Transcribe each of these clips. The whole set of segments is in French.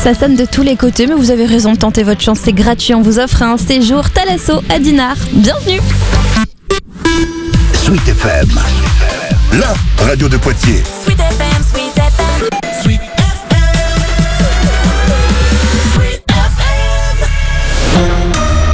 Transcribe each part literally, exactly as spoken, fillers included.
Ça sonne de tous les côtés, mais vous avez raison de tenter votre chance, c'est gratuit. On vous offre un séjour Thalasso à Dinard. Bienvenue. Sweet F M, la radio de Poitiers. Sweet F M, Sweet F M, Sweet F M, Sweet F M.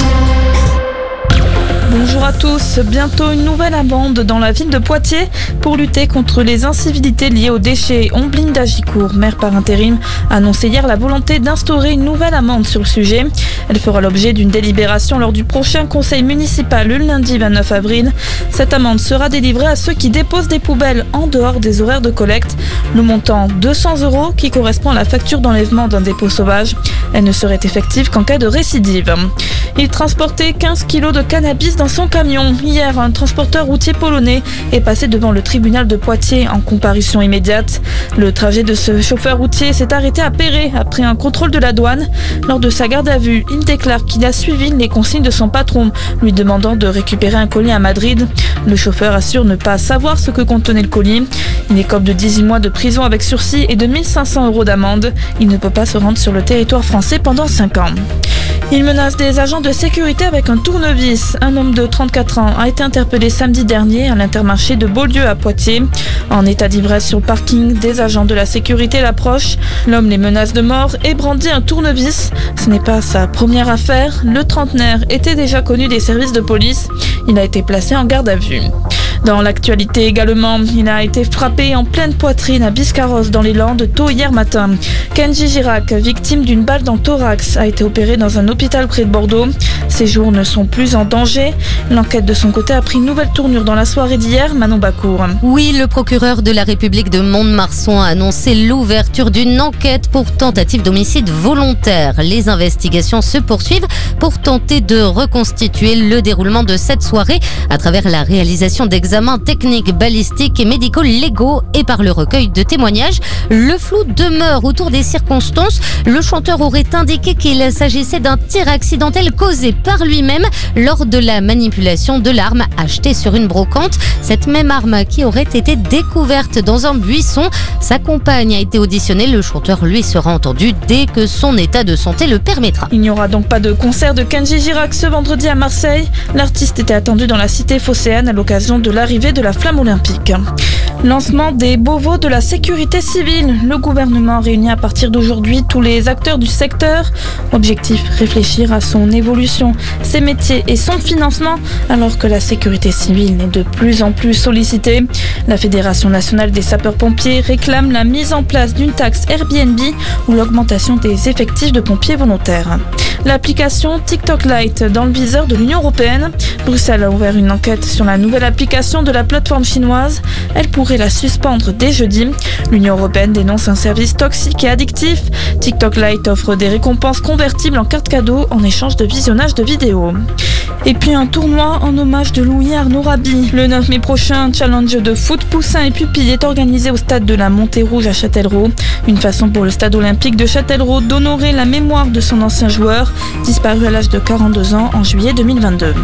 Bonjour à tous, bientôt une nouvelle amende dans la ville de Poitiers pour lutter contre les incivilités liées aux déchets. Ombline d'Agicourt, maire par intérim, a annoncé hier la volonté d'instaurer une nouvelle amende sur le sujet. Elle fera l'objet d'une délibération lors du prochain conseil municipal le lundi vingt-neuf avril. Cette amende sera délivrée à ceux qui déposent des poubelles en dehors des horaires de collecte. Le montant deux cents euros qui correspond à la facture d'enlèvement d'un dépôt sauvage. Elle ne serait effective qu'en cas de récidive. Il transportait quinze kilos de cannabis dans son camion. Hier, un transporteur routier polonais est passé devant le tribunal de Poitiers en comparution immédiate. Le trajet de ce chauffeur routier s'est arrêté à Perret après un contrôle de la douane. Lors de sa garde à vue, il déclare qu'il a suivi les consignes de son patron, lui demandant de récupérer un colis à Madrid. Le chauffeur assure ne pas savoir ce que contenait le colis. Il écope de dix-huit mois de prison avec sursis et de mille cinq cents euros d'amende. Il ne peut pas se rendre sur le territoire français pendant cinq ans. Il menace des agents de sécurité avec un tournevis. Un homme de trente-quatre ans a été interpellé samedi dernier à l'Intermarché de Beaulieu à Poitiers. En état d'ivresse sur le parking, des agents de la sécurité l'approchent. L'homme les menace de mort et brandit un tournevis. Ce n'est pas sa première affaire. Le trentenaire était déjà connu des services de police. Il a été placé en garde à vue. Dans l'actualité également, il a été frappé en pleine poitrine à Biscarrosse dans les Landes tôt hier matin. Kenji Girac, victime d'une balle dans le thorax, a été opéré dans un hôpital près de Bordeaux. Ses jours ne sont plus en danger. L'enquête de son côté a pris une nouvelle tournure dans la soirée d'hier. Manon Bacour. Oui, le procureur de la République de Mont-de-Marsan a annoncé l'ouverture d'une enquête pour tentative d'homicide volontaire. Les investigations se poursuivent pour tenter de reconstituer le déroulement de cette soirée à travers la réalisation d'examens techniques, balistiques et médico-légaux et par le recueil de témoignages. Le flou demeure autour des circonstances. Le chanteur aurait indiqué qu'il s'agissait d'un tir accidentel causé par lui-même lors de la manipulation de l'arme achetée sur une brocante. Cette même arme qui aurait été découverte dans un buisson. Sa compagne a été auditionnée. Le chanteur, lui, sera entendu dès que son état de santé le permettra. Il n'y aura donc pas de concert de Kenji Girac ce vendredi à Marseille. L'artiste était attendu dans la cité phocéenne à l'occasion de l'arrivée de la flamme olympique. Lancement des Beauvaux de la sécurité civile. Le gouvernement réunit à partir d'aujourd'hui tous les acteurs du secteur. Objectif, réfléchir à son évolution, ses métiers et son financement, alors que la sécurité civile est de plus en plus sollicitée. La Fédération nationale des sapeurs-pompiers réclame la mise en place d'une taxe Airbnb ou l'augmentation des effectifs de pompiers volontaires. L'application TikTok Lite dans le viseur de l'Union européenne. Bruxelles a ouvert une enquête sur la nouvelle application de la plateforme chinoise. Elle pourrait la suspendre dès jeudi. L'Union européenne dénonce un service toxique et addictif. TikTok Lite offre des récompenses convertibles en cartes cadeaux en échange de visionnage de vidéos. Et puis un tournoi en hommage de Louis Arnaud Raby. Le neuf mai prochain, un challenge de foot poussin et pupille est organisé au stade de la Montée-Rouge à Châtellerault. Une façon pour le stade olympique de Châtellerault d'honorer la mémoire de son ancien joueur, disparu à l'âge de quarante-deux ans en juillet deux mille vingt-deux.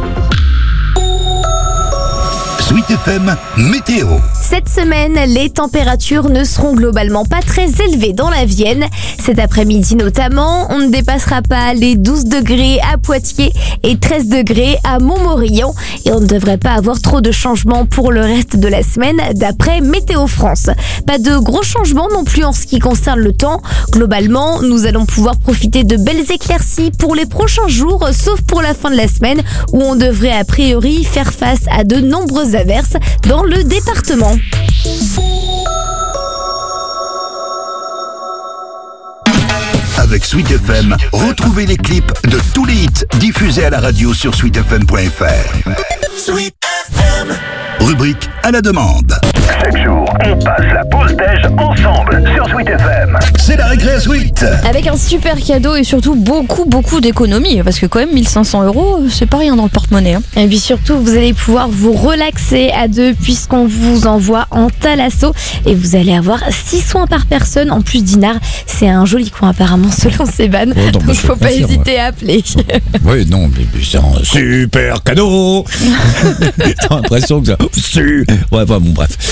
Sweet F M météo. Cette semaine, les températures ne seront globalement pas très élevées dans la Vienne. Cet après-midi notamment, on ne dépassera pas les douze degrés à Poitiers et treize degrés à Montmorillon. Et on ne devrait pas avoir trop de changements pour le reste de la semaine d'après Météo France. Pas de gros changements non plus en ce qui concerne le temps. Globalement, nous allons pouvoir profiter de belles éclaircies pour les prochains jours, sauf pour la fin de la semaine où on devrait a priori faire face à de nombreuses averses dans le département. Avec Sweet F M, retrouvez les clips de tous les hits diffusés à la radio sur sweet f m point f r. Sweet F M. Rubrique à la demande. Chaque jour, on passe la pause déj ensemble sur Sweet F M. C'est la récré à Sweet. Avec un super cadeau et surtout beaucoup beaucoup d'économies, parce que quand même mille cinq cents euros, c'est pas rien dans le porte-monnaie. Hein. Et puis surtout, vous allez pouvoir vous relaxer à deux puisqu'on vous envoie en Thalasso et vous allez avoir six soins par personne. En plus, Dinard, c'est un joli coin apparemment selon Séban. Oh, donc faut pas confirme, hésiter ouais. à appeler. Oui, non, mais c'est un super cadeau. J'ai l'impression que ça... Ouais, enfin, bon, bref.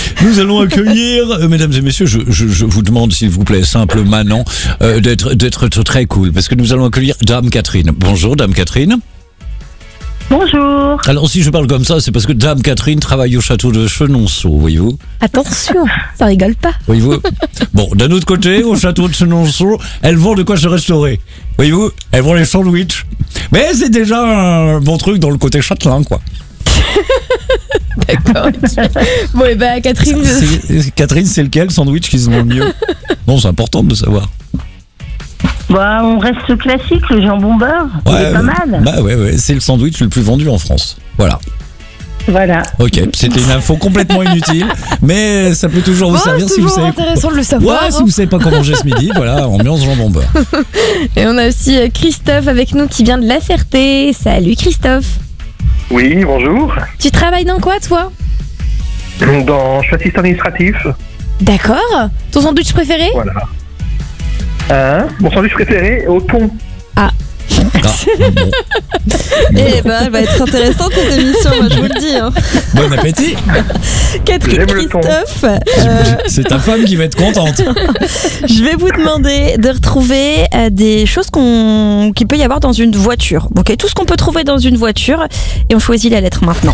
Nous allons accueillir, euh, mesdames et messieurs, je, je, je vous demande s'il vous plaît, simple Manon, euh, d'être, d'être très cool, parce que nous allons accueillir Dame Catherine. Bonjour Dame Catherine. Bonjour. Alors si je parle comme ça, c'est parce que Dame Catherine travaille au château de Chenonceau, voyez-vous. Attention, ça rigole pas. Voyez-vous. Bon, d'un autre côté, au château de Chenonceau, elles vont de quoi se restaurer. Voyez-vous, elles vont les sandwichs. Mais c'est déjà un bon truc dans le côté châtelain, quoi. D'accord. Bon, et bah, Catherine. C'est, Catherine, c'est lequel sandwich qui se vend le mieux? Non, c'est important de savoir. Bah, on reste classique, le jambon beurre. Ouais, c'est pas mal. Bah ouais, ouais, c'est le sandwich le plus vendu en France. Voilà. Voilà. Ok, c'était une info complètement inutile, mais ça peut toujours vous Bon, servir c'est si vous toujours savez. intéressant de le savoir. Ouais, si vous savez pas quoi manger ce midi, voilà, ambiance jambon beurre. Et on a aussi euh, Christophe avec nous qui vient de La Ferté. Salut Christophe. Oui, bonjour. Tu travailles dans quoi toi? Dans, je suis assistant administratif. D'accord. Ton sandwich préféré? Voilà. Hein, mon sandwich préféré, au thon. Ah, bon. Eh ben, elle va être intéressante cette émission, moi je vous le dis. Hein. Bon appétit. Catherine, J'aime le thon. Christophe, euh, C'est ta femme qui va être contente. je vais vous demander de retrouver euh, des choses qu'on, qu'il peut y avoir dans une voiture. Ok, tout ce qu'on peut trouver dans une voiture, et on choisit la lettre maintenant.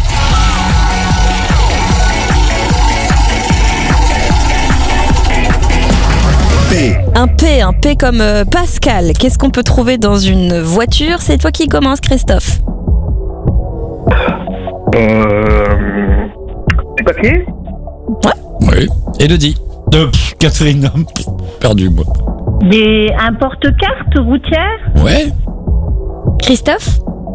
P. Un P, un P comme euh, Pascal. Qu'est-ce qu'on peut trouver dans une voiture? C'est toi qui commences, Christophe. Euh, du papier. Oui. Élodie. Euh, pff, Catherine. Pff, perdu moi. Des, un porte-carte routière. Ouais. Christophe?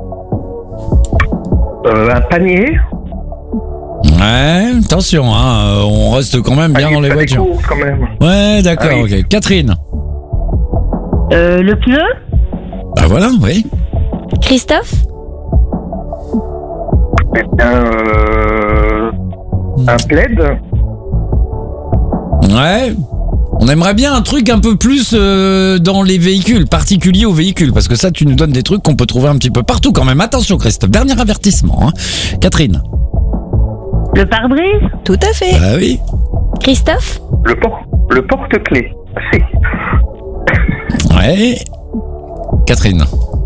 Euh, un panier. Ouais. Attention, hein, on reste quand même bien Ah, dans les pas des voitures. courses, quand même. Ouais, d'accord. Ah oui. Ok. Catherine. Euh, le pneu. Bah voilà, oui. Christophe? Eh bien, euh, un plaid. Ouais. On aimerait bien un truc un peu plus euh, dans les véhicules, particulier aux véhicules, parce que ça, tu nous donnes des trucs qu'on peut trouver un petit peu partout quand même. Attention, Christophe. Dernier avertissement. Hein. Catherine. Le pare-brise. Tout à fait. Bah oui. Christophe? Le, por- le porte-clés. C'est. Ouais. Catherine.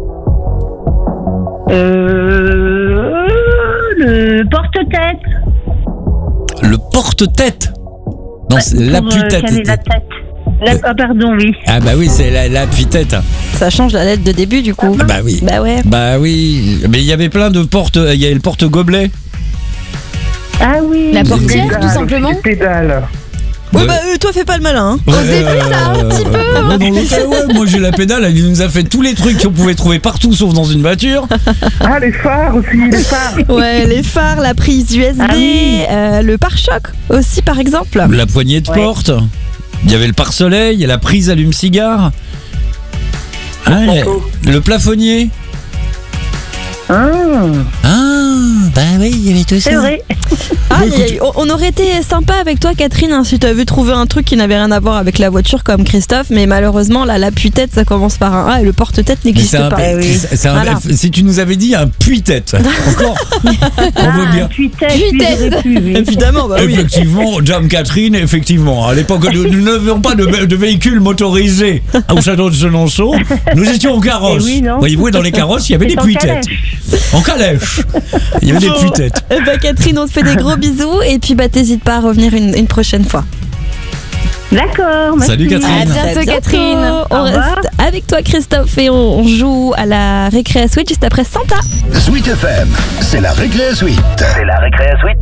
Euh, le porte-tête. Le porte-tête. Non, c'est Pour, euh, l'appui-tête. caler la tête. La- ah, pardon, oui. Ah bah oui, c'est la- l'appui-tête. Ça change la lettre de début du coup. Ah bah oui. Bah ouais. Bah oui. Mais il y avait plein de portes. Il y avait le porte-gobelet. Ah oui. La Des portière, pédales, tout simplement? Des pédales. Ouais, Ouais. bah euh, toi fais pas le malin. Hein. Ouais, ça, un petit peu. ouais, dans l'hôtel, ouais, moi j'ai la pédale, elle nous a fait tous les trucs qu'on pouvait trouver partout sauf dans une voiture. Ah, les phares aussi, les phares. Ouais, les phares, la prise U S B, Ah oui. euh, le pare-choc aussi par exemple. La poignée de Ouais. porte. Il y avait le pare-soleil, il y a la prise allume-cigare. Ah, le, le plafonnier. Ah, Ah, bah oui, il y avait tout ça. c'est vrai. Ah, y a- y a- on on aurait été sympa avec toi Catherine hein, si tu avais trouvé un truc qui n'avait rien à voir avec la voiture comme Christophe, mais malheureusement là l'appui-tête ça commence par un A et le porte-tête Mais n'existe c'est un- pas. Eh oui. c'est- c'est un- Voilà. Si tu nous avais dit un puits-tête, encore, on veut bien. Puitaine, Puitaine. oui. Évidemment, bah oui. Effectivement, Dame Catherine, effectivement. À l'époque, nous nous n'avions pas de, de véhicules motorisés au château de Chenonceau. Nous étions en carrosse. Eh oui, non. Voyez-vous, et dans les carrosses, il y avait C'est des en puits-têtes. En calèche. Il y avait des Bon. puits-têtes. Eh ben, Catherine, on te fait des gros bisous et puis bah t'hésites pas à revenir une, une prochaine fois. D'accord, merci. Salut, Catherine. À bientôt, À bientôt. Catherine. On Au revoir. reste avec toi Christophe et on, on joue à la récré à Switch juste après Santa. Sweet F M, c'est la récré suite. C'est la récré suite.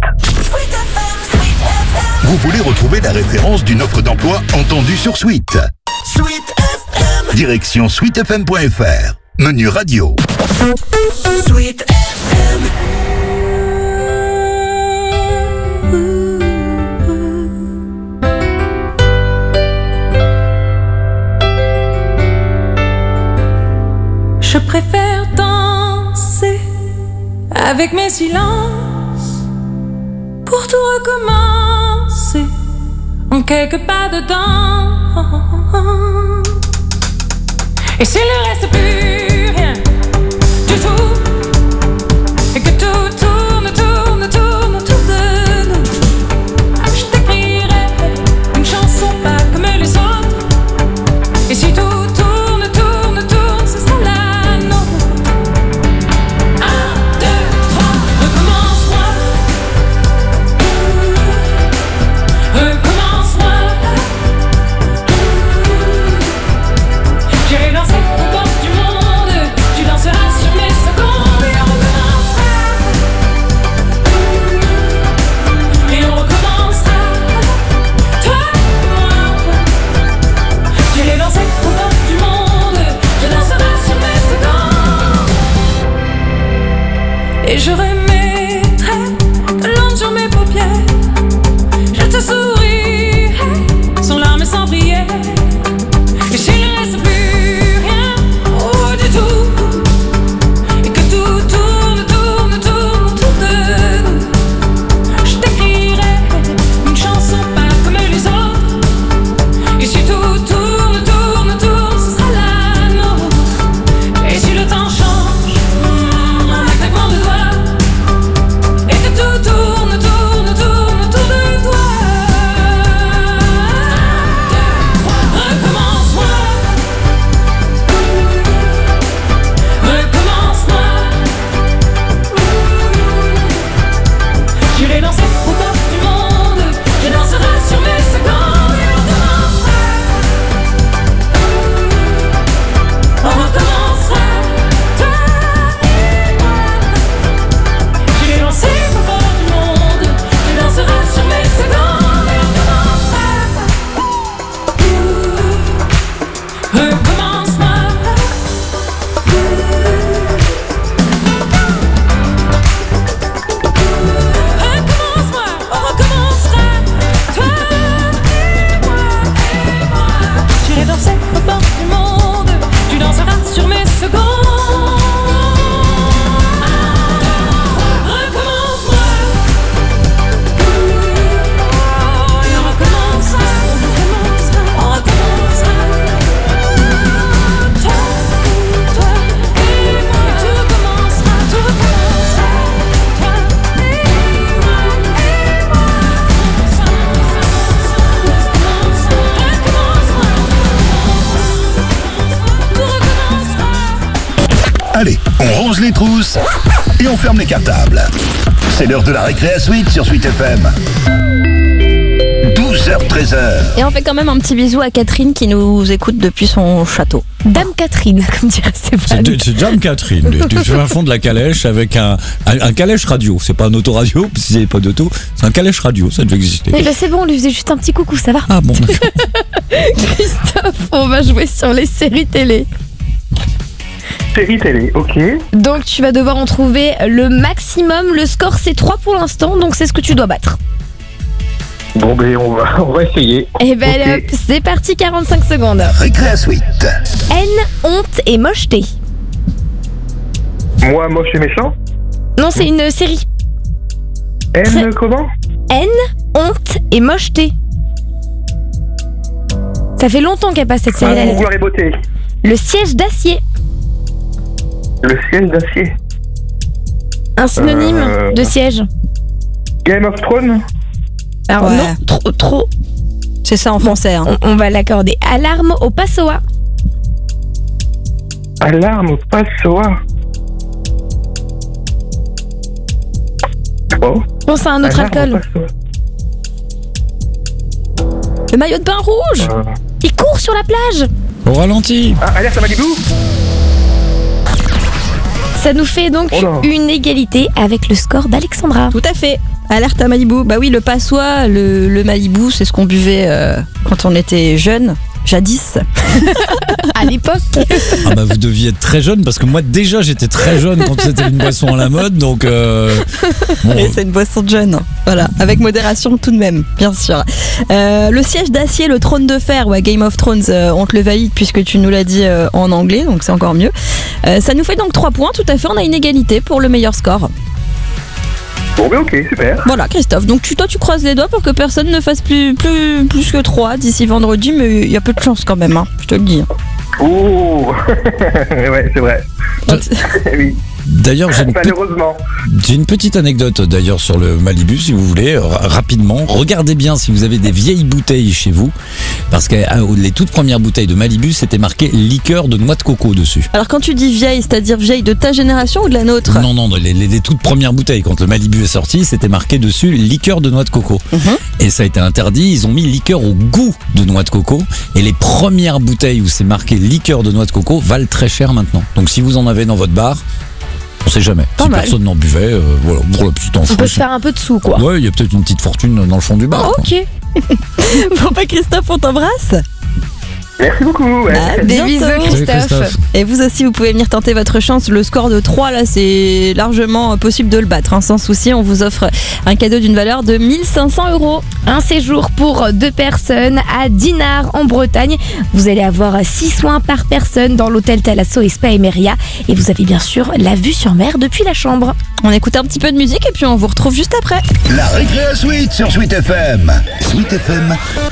Vous voulez retrouver la référence d'une offre d'emploi entendue sur Sweet. Sweet F M. Direction sweet f m point f r. Menu radio. Sweet F M. Je préfère danser avec mes silences pour tout recommencer en quelques pas dedans. Et s'il ne reste plus rien du tout, et que tout tourne, tourne, tourne autour de nous, je t'écoute. Et je remettrai de l'ombre sur mes paupières. Je te souris sans larmes et sans prière. Et s'il ne reste plus rien, oh du tout, et que tout tourne, tourne, tourne autour de nous, je t'écrirai une chanson pas comme les autres. Et si tout tourne, tourne, tourne, ce sera la nôtre. Et si le temps change, mm, en un claquement de doigts, et que tout tourne, tourne, tourne autour de toi, recommence-moi, recommence-moi. J'irai danser au bord du monde, je danserai sur mes secondes et on recommencera. On recommencera, toi et moi. J'irai danser au bord du monde, je danserai sur mes secondes et on recommencera. Recommence-moi. Recommence-moi, on recommencera, toi et moi, et moi. J'irai danser au bord du monde, tu danseras sur mes secondes. Recommence-moi, et on recommencera, on recommencera, toi, toi et moi, et tout commencera, tout recommencera, toi et moi, et moi. Allez, on range les trousses et on ferme les cartables. C'est l'heure de la récré à Sweet sur Sweet F M. douze heures treize heures. Et on fait quand même un petit bisou à Catherine qui nous écoute depuis son château. Dame Catherine, comme dirait Stéphane. C'est c'est Dame Catherine, du, du fin fond de la calèche avec un, un, un calèche radio. C'est pas un autoradio, parce qu'il n'y a pas d'auto. C'est un calèche radio, ça devait exister. Eh ben c'est bon, on lui faisait juste un petit coucou, ça va. Ah bon, d'accord. Christophe, on va jouer sur les séries télé. Série télé, ok. Donc tu vas devoir en trouver le maximum. Le score c'est trois pour l'instant, donc c'est ce que tu dois battre. Bon, ben, on va, on va essayer. Et ben Ok. allez, hop, c'est parti, quarante-cinq secondes. Récré à Sweet. Haine, honte et mocheté. Moi, moche et méchant. Non, c'est une série. N, Très- comment Haine, honte et mocheté. Ça fait longtemps qu'elle passe cette Ah, série-là. elle est- Gloire et beauté. Le siège d'acier. Le ciel d'acier. Un synonyme Euh. de siège. Game of Thrones. Alors Ouais. non, trop, trop. C'est ça en français. Hein. On, on va l'accorder. Alarme au Passoa. Alarme au Passoa. Oh. Pense à un autre Alarme au alcool. Passoa. Le maillot de bain rouge. Euh, Il court sur la plage. Au ralenti. Ah, alerte à Malibu. Ça nous fait donc Oh là. une égalité avec le score d'Alexandra. Tout à fait. Alerte à Malibu. Bah oui, le passois, le, le Malibu, c'est ce qu'on buvait euh, quand on était jeune, jadis. À l'époque. Ah bah vous deviez être très jeune parce que moi déjà j'étais très jeune quand c'était une boisson à la mode, donc euh, bon, Et c'est une boisson de jeune. Voilà, avec modération tout de même, bien sûr. Euh, le siège d'acier, le trône de fer, ouais, Game of Thrones, euh, on te le valide puisque tu nous l'as dit euh, en anglais, donc c'est encore mieux. Euh, ça nous fait donc trois points, tout à fait, on a une égalité pour le meilleur score. Bon, ben, ok, super. Voilà, Christophe, donc tu, toi tu croises les doigts pour que personne ne fasse plus, plus, plus que trois d'ici vendredi, mais il y a peu de chance quand même, hein, je te le dis. Ouh. Ouais, c'est vrai. Oui. d'ailleurs j'ai une, pe- Malheureusement. j'ai une petite anecdote d'ailleurs sur le Malibu si vous voulez, euh, rapidement. Regardez bien si vous avez des vieilles bouteilles chez vous, parce que euh, les toutes premières bouteilles de Malibu c'était marqué liqueur de noix de coco dessus. Alors quand tu dis vieille, c'est-à-dire vieille de ta génération ou de la nôtre? Non, non, les, les- les toutes premières bouteilles, quand le Malibu est sorti, c'était marqué dessus liqueur de noix de coco. Mhm. Et ça a été interdit, ils ont mis liqueur au goût de noix de coco. Et les premières bouteilles où c'est marqué liqueur de noix de coco valent très cher maintenant. Donc si vous en avez dans votre bar, on sait jamais. Pas si mal. personne n'en buvait, euh, voilà, pour la petite On enfance. peut se faire un peu de sous, quoi. Ouais, il y a peut-être une petite fortune dans le fond du bar. quoi. Ok. Bon bah Christophe, on t'embrasse. Merci beaucoup. Ouais. À Des bientôt. bisous, Salut, Christophe. Christophe. Et vous aussi, vous pouvez venir tenter votre chance. Le score de trois, là, c'est largement possible de le battre, hein, sans souci. On vous offre un cadeau d'une valeur de mille cinq cents euros. Un séjour pour deux personnes à Dinard en Bretagne. Vous allez avoir six soins par personne dans l'hôtel Thalasso et Spa Emeria. Et vous avez bien sûr la vue sur mer depuis la chambre. On écoute un petit peu de musique et puis on vous retrouve juste après. La Récréa Suite sur Sweet F M. Sweet F M,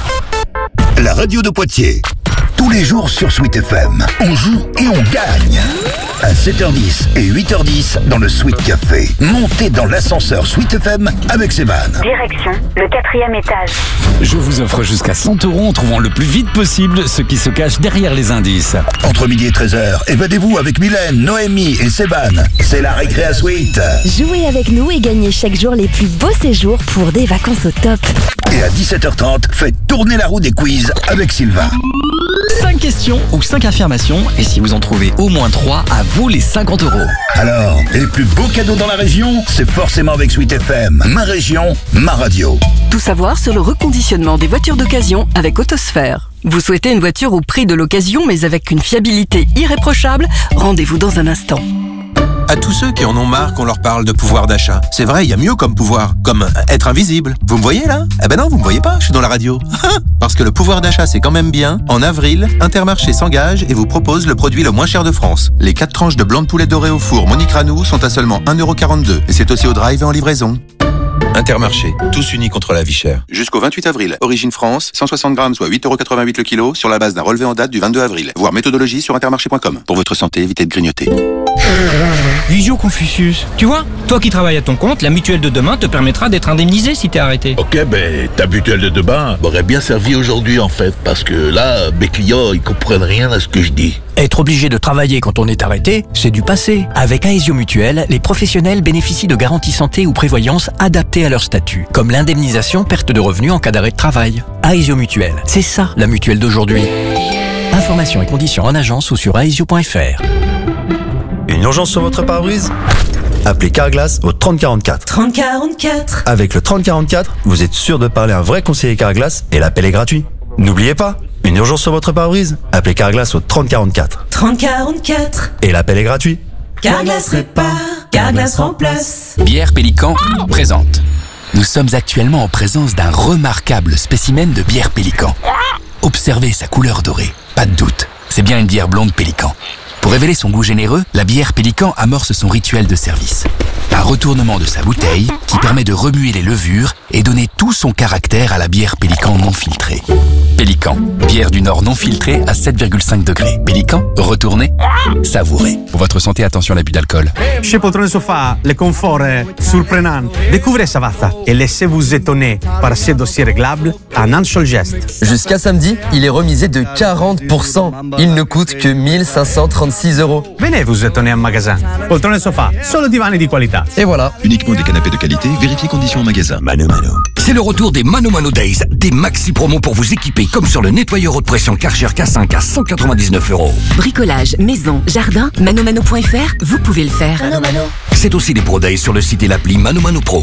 la radio de Poitiers. Tous les jours sur Sweet F M, on joue et on gagne. À sept heures dix et huit heures dix dans le Sweet Café. Montez dans l'ascenseur Sweet F M avec Séban. Direction le quatrième étage. Je vous offre jusqu'à cent euros en trouvant le plus vite possible ce qui se cache derrière les indices. Entre midi et treize heures, évadez-vous avec Mylène, Noémie et Séban. C'est la Récréa Suite. Jouez avec nous et gagnez chaque jour les plus beaux séjours pour des vacances au top. Et à dix-sept heures trente, faites tourner la roue des quiz avec Sylvain. cinq questions ou cinq affirmations, et si vous en trouvez au moins trois, à vous les cinquante euros. Alors, les plus beaux cadeaux dans la région, c'est forcément avec Sweet F M. Ma région, ma radio. Tout savoir sur le reconditionnement des voitures d'occasion avec Autosphère. Vous souhaitez une voiture au prix de l'occasion mais avec une fiabilité irréprochable? Rendez-vous dans un instant. À tous ceux qui en ont marre qu'on leur parle de pouvoir d'achat. C'est vrai, il y a mieux comme pouvoir, comme être invisible. Vous me voyez là? Eh ben non, vous me voyez pas, je suis dans la radio. Parce que le pouvoir d'achat c'est quand même bien. En avril, Intermarché s'engage et vous propose le produit le moins cher de France. Les quatre tranches de blanc de poulet doré au four Monique Ranou sont à seulement un euro quarante-deux. Et c'est aussi au drive et en livraison. Intermarché, tous unis contre la vie chère. Jusqu'au vingt-huit avril. Origine France, cent soixante grammes, soit huit euros quatre-vingt-huit le kilo, sur la base d'un relevé en date du vingt-deux avril. Voir méthodologie sur intermarché point com. Pour votre santé, évitez de grignoter. Visio Confucius. Tu vois, toi qui travailles à ton compte, la mutuelle de demain te permettra d'être indemnisé si t'es arrêté. Ok, ben ta mutuelle de demain m'aurait bien servi aujourd'hui en fait, parce que là, mes clients, ils comprennent rien à ce que je dis. Être obligé de travailler quand on est arrêté, c'est du passé. Avec Aesio Mutuelle, les professionnels bénéficient de garanties santé ou prévoyance adaptées à leur statut, comme l'indemnisation perte de revenus en cas d'arrêt de travail. Aesio Mutuelle, c'est ça la mutuelle d'aujourd'hui. Informations et conditions en agence ou sur aesio point f r. Une urgence sur votre pare-brise? Appelez Carglass au trente quarante-quatre. trente quarante-quatre. Avec le trente quarante-quatre, vous êtes sûr de parler à un vrai conseiller Carglass et l'appel est gratuit. N'oubliez pas, une urgence sur votre pare-brise? Appelez Carglass au trente quarante-quatre. trente quarante-quatre. Et l'appel est gratuit. Carglass répare, Carglass remplace. Bière Pélican présente. Nous sommes actuellement en présence d'un remarquable spécimen de bière Pélican. Observez sa couleur dorée. Pas de doute, c'est bien une bière blonde Pélican. Pour révéler son goût généreux, la bière Pélican amorce son rituel de service. Un retournement de sa bouteille qui permet de remuer les levures et donner tout son caractère à la bière Pélican non filtrée. Pélican, bière du Nord non filtrée à sept virgule cinq degrés. Pélican, retournez, savourez. Pour votre santé, attention à l'abus d'alcool. Chez Poltrone Sofa, le confort est surprenant. Découvrez Savata et laissez-vous étonner par ces dossiers réglables en un seul geste. Jusqu'à samedi, il est remisé de quarante pour cent. Il ne coûte que mille cinq cent trente-six euros. Venez vous étonner en magasin. Poltrone Sofa, solo divani di qualità. Et voilà. Uniquement des canapés de qualité, vérifiez conditions en magasin. Mano Mano. C'est le retour des Mano Mano Days, des maxi promos pour vous équiper comme sur le nettoyeur haute pression Karcher K cinq à cent quatre-vingt-dix-neuf euros. Bricolage, maison, jardin, manomano point f r, vous pouvez le faire. Mano Mano. C'est aussi des Pro Days sur le site et l'appli Mano Mano Pro.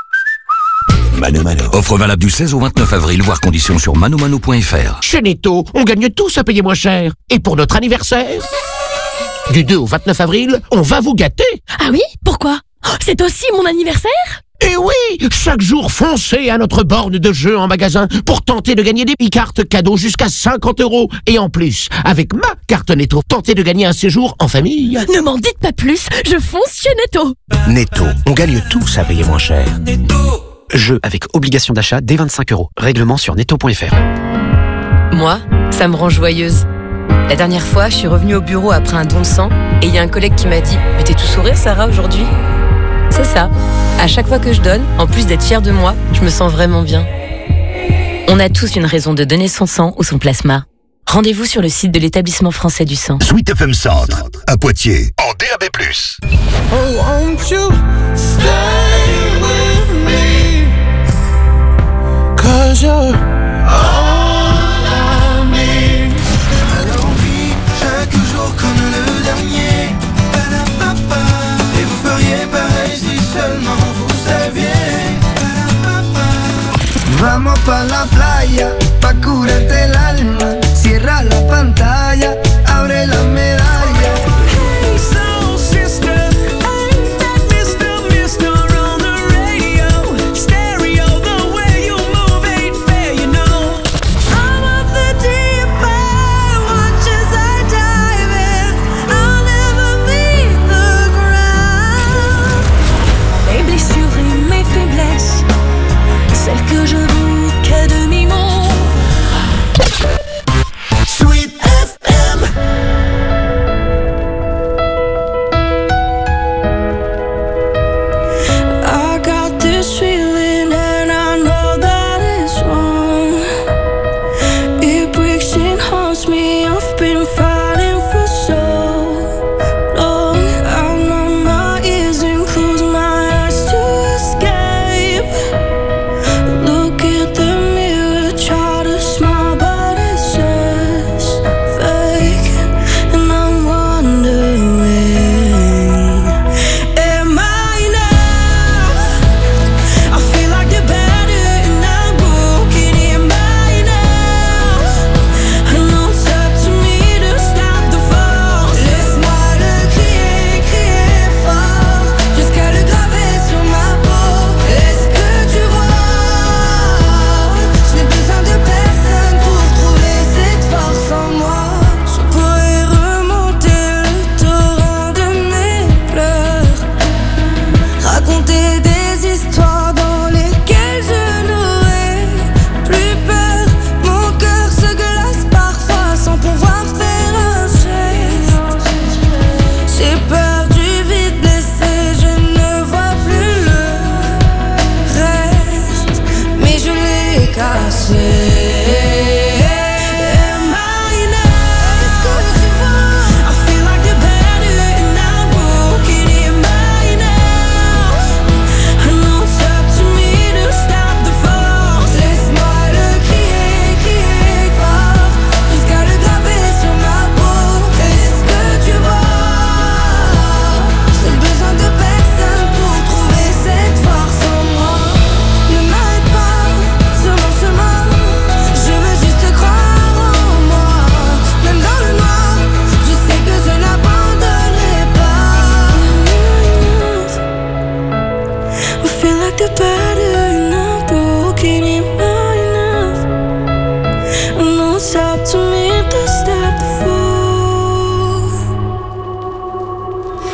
Mano Mano. Offre valable du seize au vingt-neuf avril, voire conditions sur manomano point f r. Chez Netto, on gagne tous à payer moins cher. Et pour notre anniversaire, du deux au vingt-neuf avril, on va vous gâter. Ah oui? Pourquoi? C'est aussi mon anniversaire? Et oui, chaque jour, foncez à notre borne de jeu en magasin pour tenter de gagner des e-cartes cadeaux jusqu'à cinquante euros. Et en plus, avec ma carte Netto, tentez de gagner un séjour en famille. Ne m'en dites pas plus, je fonce chez Netto. Netto, on gagne tous à payer moins cher. Jeu avec obligation d'achat dès vingt-cinq euros. Règlement sur netto point f r. Moi, ça me rend joyeuse. La dernière fois, je suis revenue au bureau après un don de sang et il y a un collègue qui m'a dit « Mais t'es tout sourire, Sarah, aujourd'hui ?» C'est ça. À chaque fois que je donne, en plus d'être fière de moi, je me sens vraiment bien. On a tous une raison de donner son sang ou son plasma. Rendez-vous sur le site de l'établissement français du sang. Sweet F M Centre, à Poitiers, en D A B plus. Oh, won't you stay with me? Cause you're all I need. Alors on vit chaque jour comme le dernier. Ba-da-ba-ba. Et vous feriez pareil si seulement vous saviez. Ba-da-ba-ba. Vamos pa la playa, pa curarte el alma. Cierra la palabra.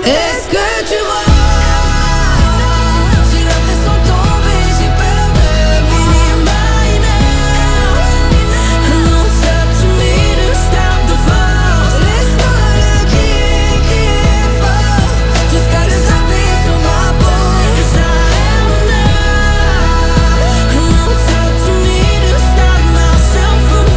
Est-ce que tu vois? J'ai l'impression de tomber, j'ai peur de finir my non, c'est to me to stop the force. Laisse-moi le crier, crier fort, jusqu'à le graver sur ma peau. Et ça non, c'est to me to stop myself from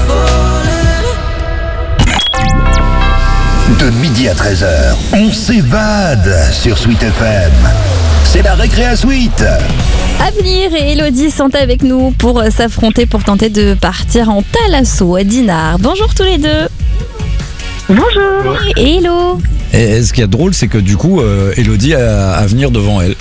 falling. De midi à treize heures, on s'évade sur Sweet F M. C'est la récré Suite. Avenir et Elodie sont avec nous pour s'affronter pour tenter de partir en Thalasso à Dinard. Bonjour tous les deux. Bonjour. Hello. Et ce qui est drôle, c'est que du coup, euh, Elodie a à venir devant elle.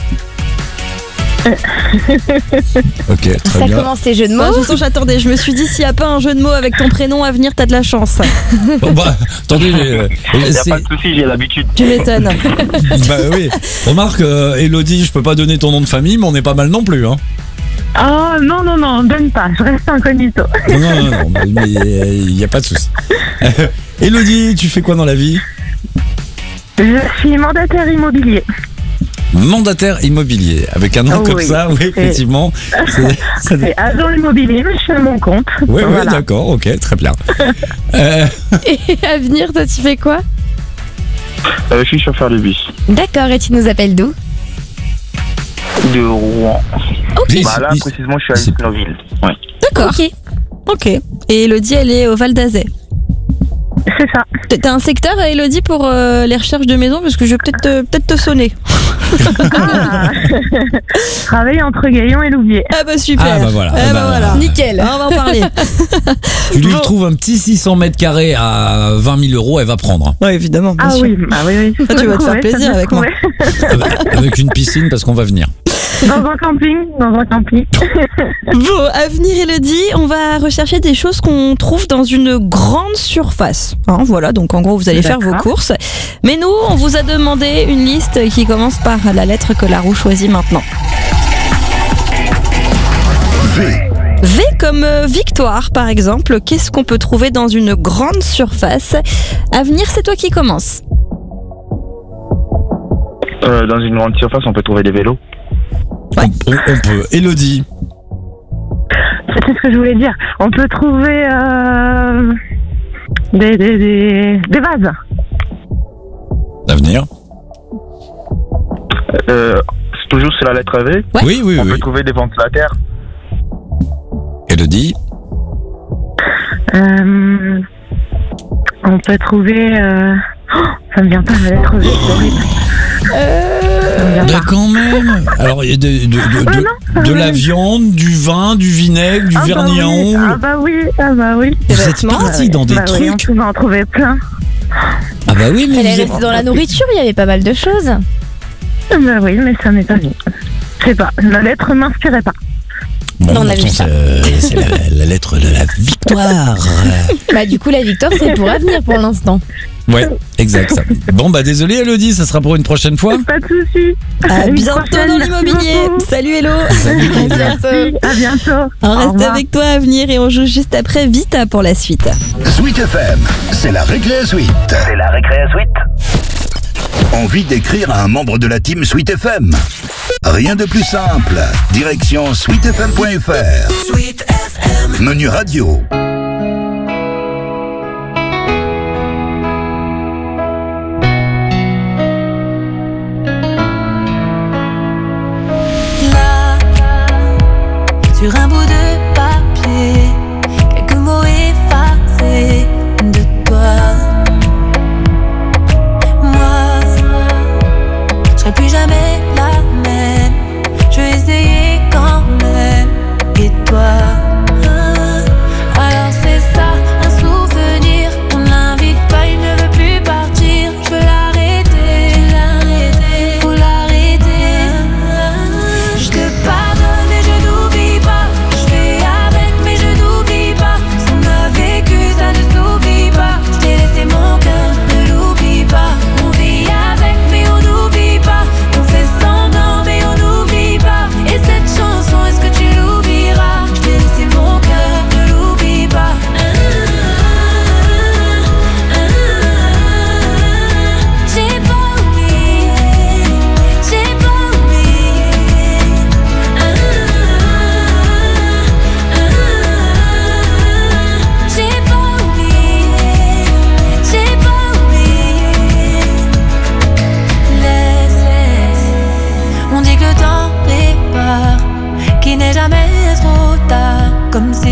Ok, très Ça bien. commence ces jeux de mots. De toute façon, j'attendais. Je me suis dit, s'il n'y a pas un jeu de mots avec ton prénom à venir, t'as de la chance. Bon, bah, attendez, euh, Il n'y a c'est- pas de souci, j'ai l'habitude. Tu m'étonnes. bah oui. Remarque, euh, Elodie, je peux pas donner ton nom de famille, mais on n'est pas mal non plus, hein. Oh non, non, non, donne pas, je reste incognito. Non, non, non, non, mais il n'y a pas de souci. Elodie, tu fais quoi dans la vie? Je suis mandataire immobilier. Mandataire immobilier, avec un nom Oh comme oui, ça, oui, c'est- effectivement. C'est- ça- C'est agent immobilier, mais je suis à mon compte. Oui, oui, Voilà. d'accord, ok, très bien. Euh, Et Avenir, toi, tu fais quoi? Euh, je suis chauffeur de bus. D'accord, et tu nous appelles d'où? De Rouen. Ok. Bah là, précisément, je suis à Isnoville. Ouais. D'accord. Ok. Ok. Et Elodie, elle est au Val d'Azay. C'est ça. T'as un secteur, Elodie, pour euh, les recherches de maison? Parce que je vais peut-être te, peut-être te sonner. Ah. Je travaille entre Gaillon et Louviers. Ah bah super. Ah bah voilà. Ah Eh bah ben, voilà. Nickel. On va en parler. tu lui trouves un petit six cents mètres carrés à vingt mille euros, elle va prendre. Ouais, évidemment. bien Ah sûr. oui, bah oui, oui. Ah, tu vas te faire Ouais, plaisir ça peut avec moi. trouver. Avec une piscine, parce qu'on va venir. Dans un camping, dans un camping. Bon, Avenir Elodie, on va rechercher des choses qu'on trouve dans une grande surface. Hein, voilà, donc en gros, vous allez faire vos D'accord. courses. Mais nous, on vous a demandé une liste qui commence par la lettre que la roue choisit maintenant. V. V comme euh, victoire, par exemple. Qu'est-ce qu'on peut trouver dans une grande surface? Avenir, c'est toi qui commence. Euh, dans une grande surface, on peut trouver des vélos. On, on- on peut. Elodie. C'est ce que je voulais dire. On peut trouver euh, des, des, des, des vases. L'avenir. Euh, c'est toujours sur la lettre V. Oui, oui, On oui. peut trouver des ventilateurs. Elodie. Euh, on peut trouver... Euh... oh, ça me vient pas la lettre V, c'est horrible. Ça me vient Bah pas. quand même. Alors, il y a de, de, de, Ouais, de- non, ça de va. la viande, du vin, du vinaigre, du Ah bah vernis à oui, ongles. Ah bah oui, ah bah oui. Vous êtes partis dans des bah oui, on trucs. pouvait en trouver plein. Ah bah oui, mais Elle est vous êtes- restée dans la nourriture, il y avait pas mal de choses. Bah oui, mais ça m'est pas venu. Je sais pas, la lettre m'inspirait pas. Bon, On a pourtant, vu ça. c'est c'est la, la lettre de la victoire. Bah du coup, la victoire, c'est pour Avenir pour l'instant. Ouais, exact. Ça. Bon, bah désolé Elodie, ça sera pour une prochaine fois. Pas de soucis. À une bientôt prochaine, dans merci l'immobilier. beaucoup. Salut Hello. Merci, à bientôt. On Au reste revoir. avec toi Avenir et on joue juste après Vita pour la suite. Sweet F M, c'est la récré Suite. C'est la récré Suite. Envie d'écrire à un membre de la team Sweet F M? Rien de plus simple. Direction sweet f m point f r. Sweet F M. Menu radio. Là, sur un bout de papier, quelques mots effacés de toi. Moi, je serai plus jamais la même. Je vais essayer quand même. Et toi, alors c'est ça, un souvenir. On l'invite pas, il ne veut plus partir. Je veux l'arrêter, faut l'arrêter. Je te pardonne et je n'oublie pas. Je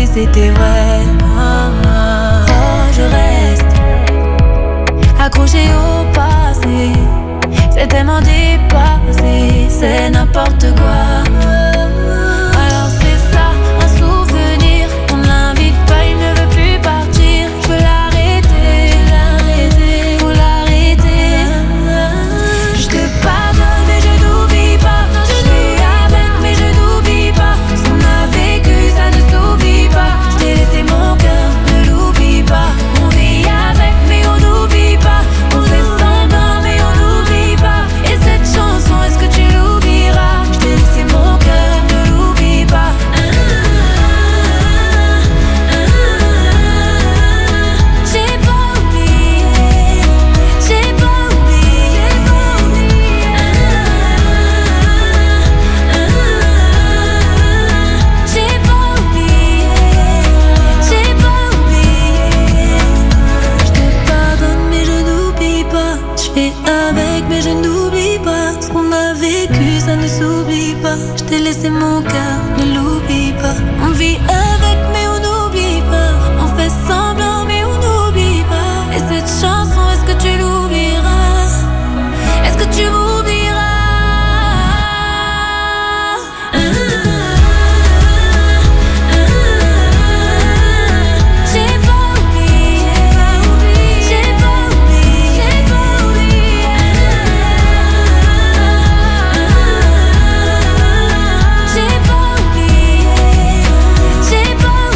c'était vrai. Oh, je reste accroché au passé. C'est tellement dépassé, c'est n'importe quoi. Alors c'est ça, un souvenir. On ne l'invite pas, il ne veut plus partir. Je peux l'arrêter, l'arrêter, faut l'arrêter. Je te pardonne mais je n'oublie pas. Je suis avec mais je n'oublie pas. Ce qu'on a vécu ça ne s'oublie pas. Je t'ai laissé mon cœur, ne l'oublie pas. On vit avec mais on n'oublie pas. On fait semblant mais on n'oublie pas. Et cette chanson, est-ce que tu l'oublieras? Je t'ai laissé mon cœur, ne l'oublie pas. J'ai pas oublié, j'ai pas oublié, j'ai pas oublié, j'ai pas oublié. Je te pardonne mais je n'oublie pas. Je fais avec mais je n'oublie pas. Ce qu'on a vécu ça ne s'oublie pas. Je t'ai laissé mon cœur, ne l'oublie pas. On vit avec mais on n'oublie pas. On fait semblant mais on n'oublie pas. Et cette chanson, est-ce que tu l'oublieras? Est-ce que tu m'oublieras? J'ai pas oublié, j'ai pas oublié, j'ai pas oublié. J'ai pas oublié, j'ai pas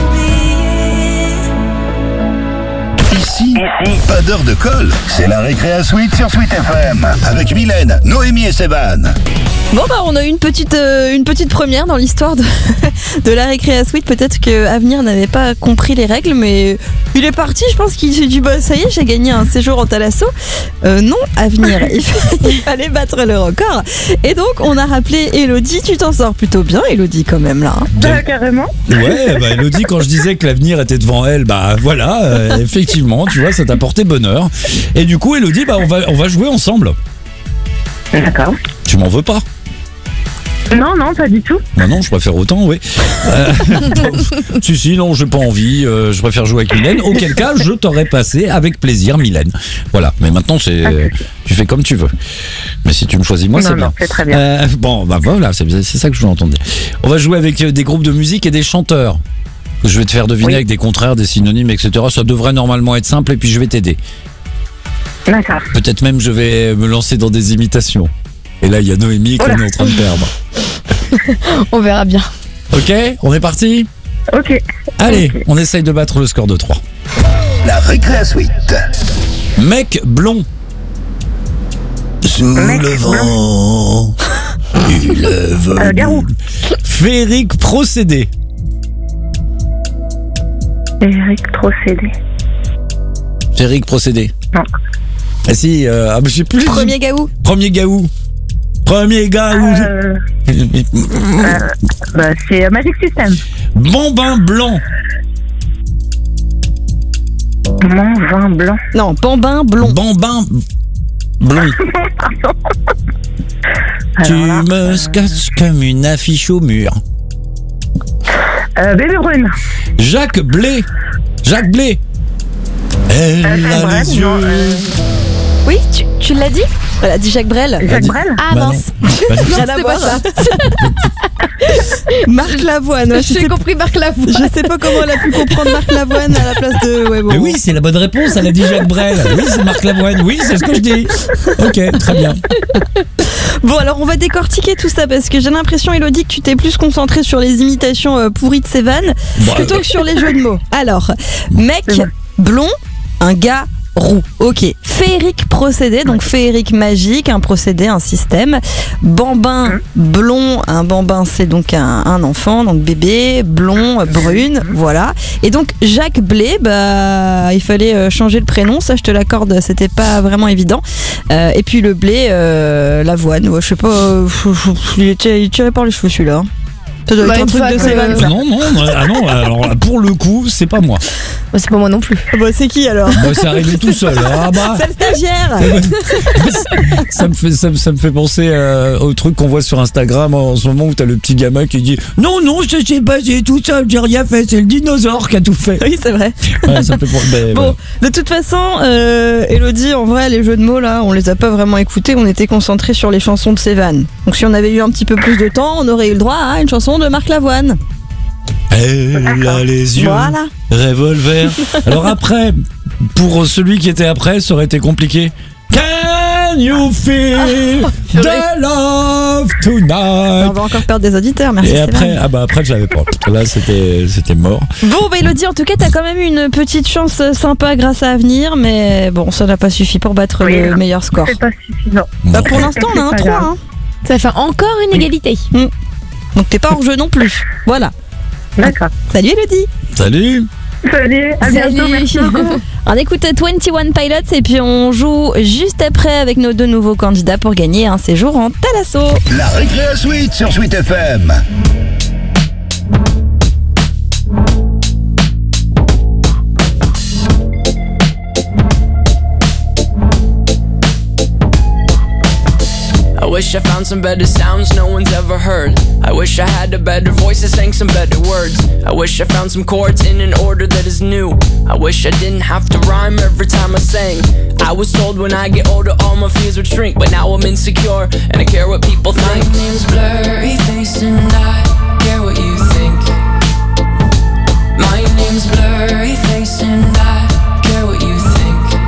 oublié. Ici, pas d'heure de colle. C'est la récré à Sweet sur Sweet F M. Avec Mylène, Noémie et Sévan. Bon bah on a eu une petite, euh, une petite première dans l'histoire de, de la récré à Sweet. Peut-être que Avenir n'avait pas compris les règles, mais il est parti. Je pense qu'il s'est dit bah ça y est, j'ai gagné un séjour en Thalasso. Euh, non, Avenir, il, il fallait battre le record. Et donc on a rappelé Elodie. Tu t'en sors plutôt bien, Elodie, quand même là. Hein. Bah, carrément. Ouais, bah Elodie, quand je disais que l'avenir était devant elle, bah voilà, euh, effectivement, tu vois, ça t'a porté bonheur. Et du coup, Elodie, bah on va, on va jouer ensemble. D'accord. Tu m'en veux pas? Non, non, pas du tout. Non, non, je préfère autant, oui. Euh, si, si, non, j'ai pas envie, euh, je préfère jouer avec Mylène. Auquel cas, je t'aurais passé avec plaisir, Mylène. Voilà, mais maintenant, c'est, okay. Tu fais comme tu veux. Mais si tu me choisis moi, non, c'est non, bien. c'est très bien. Euh, bon, bah voilà, c'est, c'est ça que je voulais entendre. On va jouer avec des groupes de musique et des chanteurs. Je vais te faire deviner oui. avec des contraires, des synonymes, et cetera. Ça devrait normalement être simple et puis je vais t'aider. D'accord. Peut-être même je vais me lancer dans des imitations. Et là, il y a Noémie qu'on est en train de perdre. On verra bien. Ok, on est parti? Ok. Allez, okay. On essaye de battre le score de trois. La récré à Sweet. Mec blond. Sous Mec le vent. Il lève. Euh, Garou. Féerique procédé. Féerique procédé. Féerique procédé. Non. Ah si, euh, ah, je sais plus. Premier gaou. Premier gaou. Premier gaou. Euh, euh, bah, c'est Magic System. Bambin blanc. Mon vin blanc. Non, bambin blond. Bambin blond. Tu là, me euh... scotches comme une affiche au mur. Euh, Bébé Brune. Jacques Blé. Jacques Blé. Elle euh, a Brel, les yeux. non, euh... Oui, tu, tu l'as dit? Elle a dit Jacques Brel. Jacques Brel. Ah bah mince. Bah non, Rien à c'était voir. pas ça. Marc Lavoine. Ouais, J'ai sais... compris Marc Lavoine. Je sais pas comment elle a pu comprendre Marc Lavoine à la place de. Ouais, bon. Mais oui, c'est la bonne réponse. Elle a dit Jacques Brel. Oui, c'est Marc Lavoine. Oui, c'est ce que je dis. Ok, très bien. Bon, alors on va décortiquer tout ça parce que j'ai l'impression, Elodie, que tu t'es plus concentrée sur les imitations euh, pourries de Sévan Bah, plutôt euh... que sur les jeux de mots. Alors, mec blond, un gars roux. Ok. Féerique procédé, donc féerique magique, un procédé, un système. Bambin blond, un bambin c'est donc un, un enfant, donc bébé, blond, brune, voilà. Et donc Jacques Blé, bah il fallait changer le prénom, ça je te l'accorde, c'était pas vraiment évident. Euh, et puis le blé, euh, l'avoine, ouais, je sais pas, il était tiré par les cheveux celui-là. Ça doit Bah, être un une truc fois de que- Sévan, ça. Non, non, ah non, alors là, pour le coup, c'est pas moi. Bah, c'est pas moi non plus. Bah, c'est qui alors? Bah, c'est arrivé tout seul. Ah bah. C'est le stagiaire. ça, me fait, ça, me- ça me fait penser euh, au truc qu'on voit sur Instagram en ce moment où t'as le petit gamin qui dit non, non, je sais pas, j'ai tout ça, j'ai rien fait, c'est le dinosaure qui a tout fait. Oui, c'est vrai. Ouais, ça me fait penser. Ben, Bon, voilà. de toute façon, euh, Elodie, en vrai, les jeux de mots là, on les a pas vraiment écoutés, on était concentrés sur les chansons de Sévan. Donc si on avait eu un petit peu plus de temps, on aurait eu le droit à une chanson de Marc Lavoine. Elle a les yeux. Voilà. Revolver. Alors après, pour celui qui était après, ça aurait été compliqué. Can you feel the love tonight? On va encore perdre des auditeurs, merci. Et Sévan. après, ah bah après je l'avais pas. Là c'était c'était mort. Bon, bah Elodie, en tout cas, t'as quand même eu une petite chance sympa grâce à Avenir, mais bon, ça n'a pas suffi pour battre Oui, le non. meilleur score. C'est pas suffisant. Bah, pour l'instant, on a un C'est pas trois. grave. Hein. Ça fait encore une égalité. Mm. Donc t'es pas hors jeu non plus. Voilà. D'accord. Salut Elodie. Salut. Salut, à bientôt, merci beaucoup. On écoute vingt et un Pilots et puis on joue juste après avec nos deux nouveaux candidats pour gagner un séjour en Thalasso. La Récréa Suite sur Sweet F M. I wish I found some better sounds no one's ever heard. I wish I had a better voice that sang some better words. I wish I found some chords in an order that is new. I wish I didn't have to rhyme every time I sang. I was told when I get older all my fears would shrink, but now I'm insecure and I care what people think. My name's Blurry Face and I care what you think. My name's Blurry Face and I care what you think.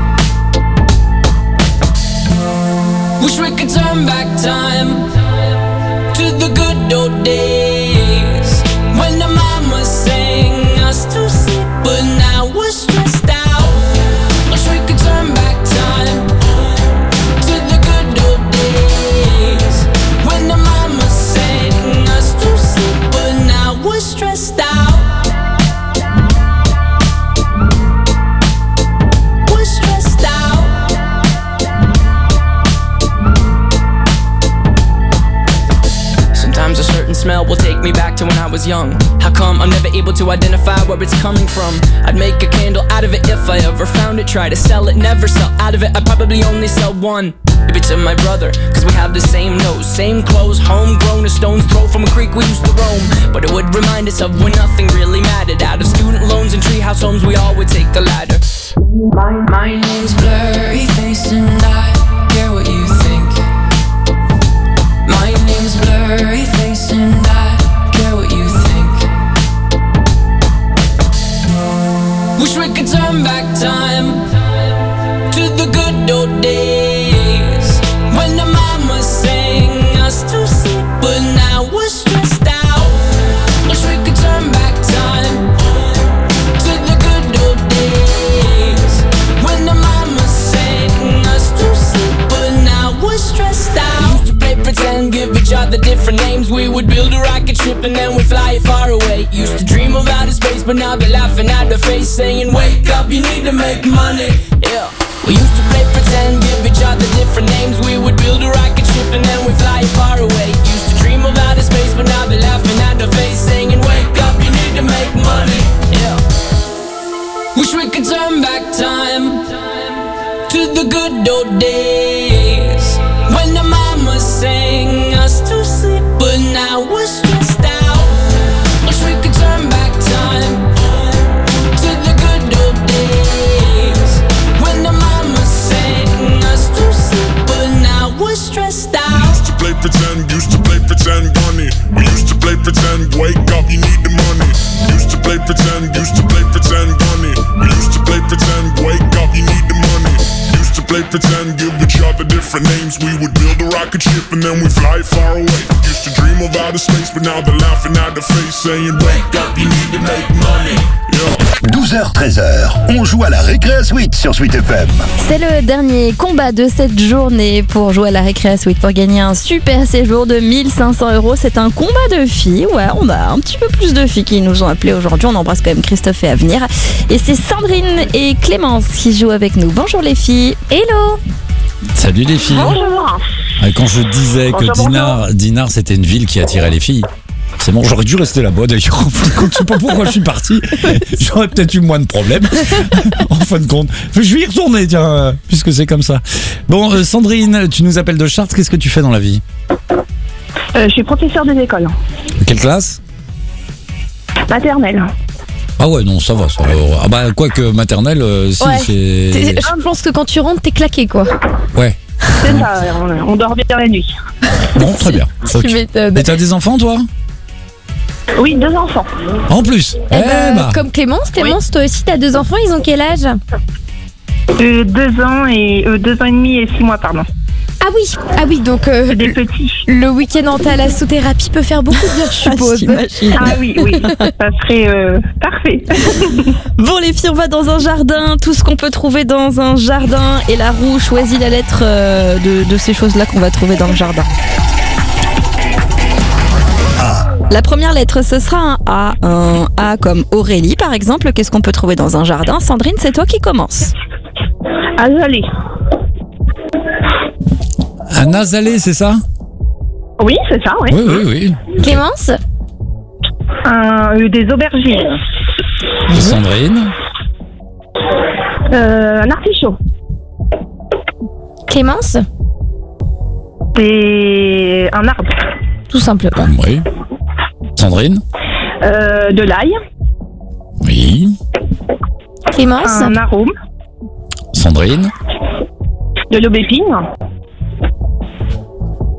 Wish we could turn back time to the good old days when the mama sang us to sleep, but now we're stressed out. Wish we could turn back time to the good old days when the mama sang us to sleep, but now we're stressed out. We're stressed out. Sometimes a certain smell will take me back to when I was young. How come I'm never able to identify where it's coming from? I'd make a candle out of it if I ever found it. Try to sell it, never sell out of it. I'd probably only sell one. Maybe to my brother, cause we have the same nose, same clothes, homegrown, a stone's throw from a creek we used to roam. But it would remind us of when nothing really mattered. Out of student loans and treehouse homes, we all would take the ladder. My, my name's Blurry Face and I care what you think. My name's Blurry Face and I care what you think. Wish we could turn back time to the good old days when the mama sang us to sleep, but now we're stressed out. Wish we could turn back time to the good old days when the mama sang us to sleep, but now we're stressed out. We used to play pretend, give each other different names. We would build a rocket ship and then we'd fly it far away. Used to dream of outer space, but now they're laughing at the face, saying wake up, you need to make money. Yeah. We used to play pretend, give each other different names. We would build a rocket ship and then we'd fly it far away. Used to dream of outer space, but now they're laughing at the face, saying wake up, you need to make money. Yeah. Wish we could turn back time to the good old days when the mama sang us to sleep, but now we're stressed out. Wish we could turn back time to the good old days when the mama sang us to sleep, but now we're stressed out. Used to play pretend, used to play pretend, bunny. We used to play pretend, wake up, you need the money. Used to play pretend, used to play pretend, bunny. We used to play pretend, wake up, you need the money. Used to play pretend, give each other different names. We would build a rocket ship and then we fly far away. Used to dream of outer space, but now they're laughing at the face, saying wake up, you need to make money. douze heures treize heures, on joue à la Récréa Suite sur Sweet F M. C'est le dernier combat de cette journée pour jouer à la Récréa Suite pour gagner un super séjour de mille cinq cents euros. C'est un combat de filles. Ouais, on a un petit peu plus de filles qui nous ont appelés aujourd'hui. On embrasse quand même Christophe et Avenir. Et c'est Sandrine et Clémence qui jouent avec nous. Bonjour les filles. Hello. Salut les filles. Bonjour. Ah, quand je disais que Bonjour, Dinard, Dinard c'était une ville qui attirait les filles. C'est bon, j'aurais dû rester là-bas d'ailleurs. Je sais pas pourquoi je suis parti. J'aurais peut-être eu moins de problèmes. En fin de compte. Je vais y retourner, tiens, euh, puisque c'est comme ça. Bon, euh, Sandrine, tu nous appelles de Chartres. Qu'est-ce que tu fais dans la vie ? Euh, je suis professeur des écoles. Quelle classe ? Maternelle. Ah ouais, non, ça va. Ça va. Ah bah, quoique maternelle, euh, si, Ouais. c'est... T'es- Je pense que quand tu rentres, t'es claqué, quoi. Ouais. C'est ça, on, on dort bien la nuit. Bon, très bien. Tu Ok. m'étonnes. Et t'as des enfants, toi ? Oui, deux enfants. En plus. Eh Eh ben, bah. Comme Clémence, Clémence, toi aussi, t'as deux enfants, ils ont quel âge ? Euh, deux ans et euh, deux ans et demi et six mois, pardon. Ah oui, ah oui, donc euh, Des petits. le week-end en thalassothérapie peut faire beaucoup de bien, je suppose. J'imagine. Ah oui, oui, ça serait euh, parfait. Bon les filles, on va dans un jardin, tout ce qu'on peut trouver dans un jardin, et la roue choisit la lettre euh, de, de ces choses-là qu'on va trouver dans le jardin. La première lettre, ce sera un A, un A comme Aurélie par exemple. Qu'est-ce qu'on peut trouver dans un jardin ? Sandrine, c'est toi qui commence. Azalée. Un azalée, c'est ça ? Oui, c'est ça, oui. Oui, oui, oui. Clémence ? Un, euh, des aubergines. Sandrine ? Euh, un artichaut. Clémence ? Des... Un arbre. Tout simplement. Oui. Sandrine ? Euh, de l'ail. Oui. Clémence ? Un arôme. Sandrine ? De l'aubépine. Clémence ?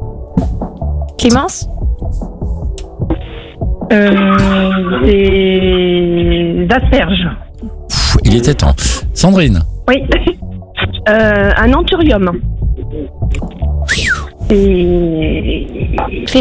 Euh, des asperges. Pff, il était temps. Sandrine ? Oui. Euh, un anthurium. Et... Clémence ?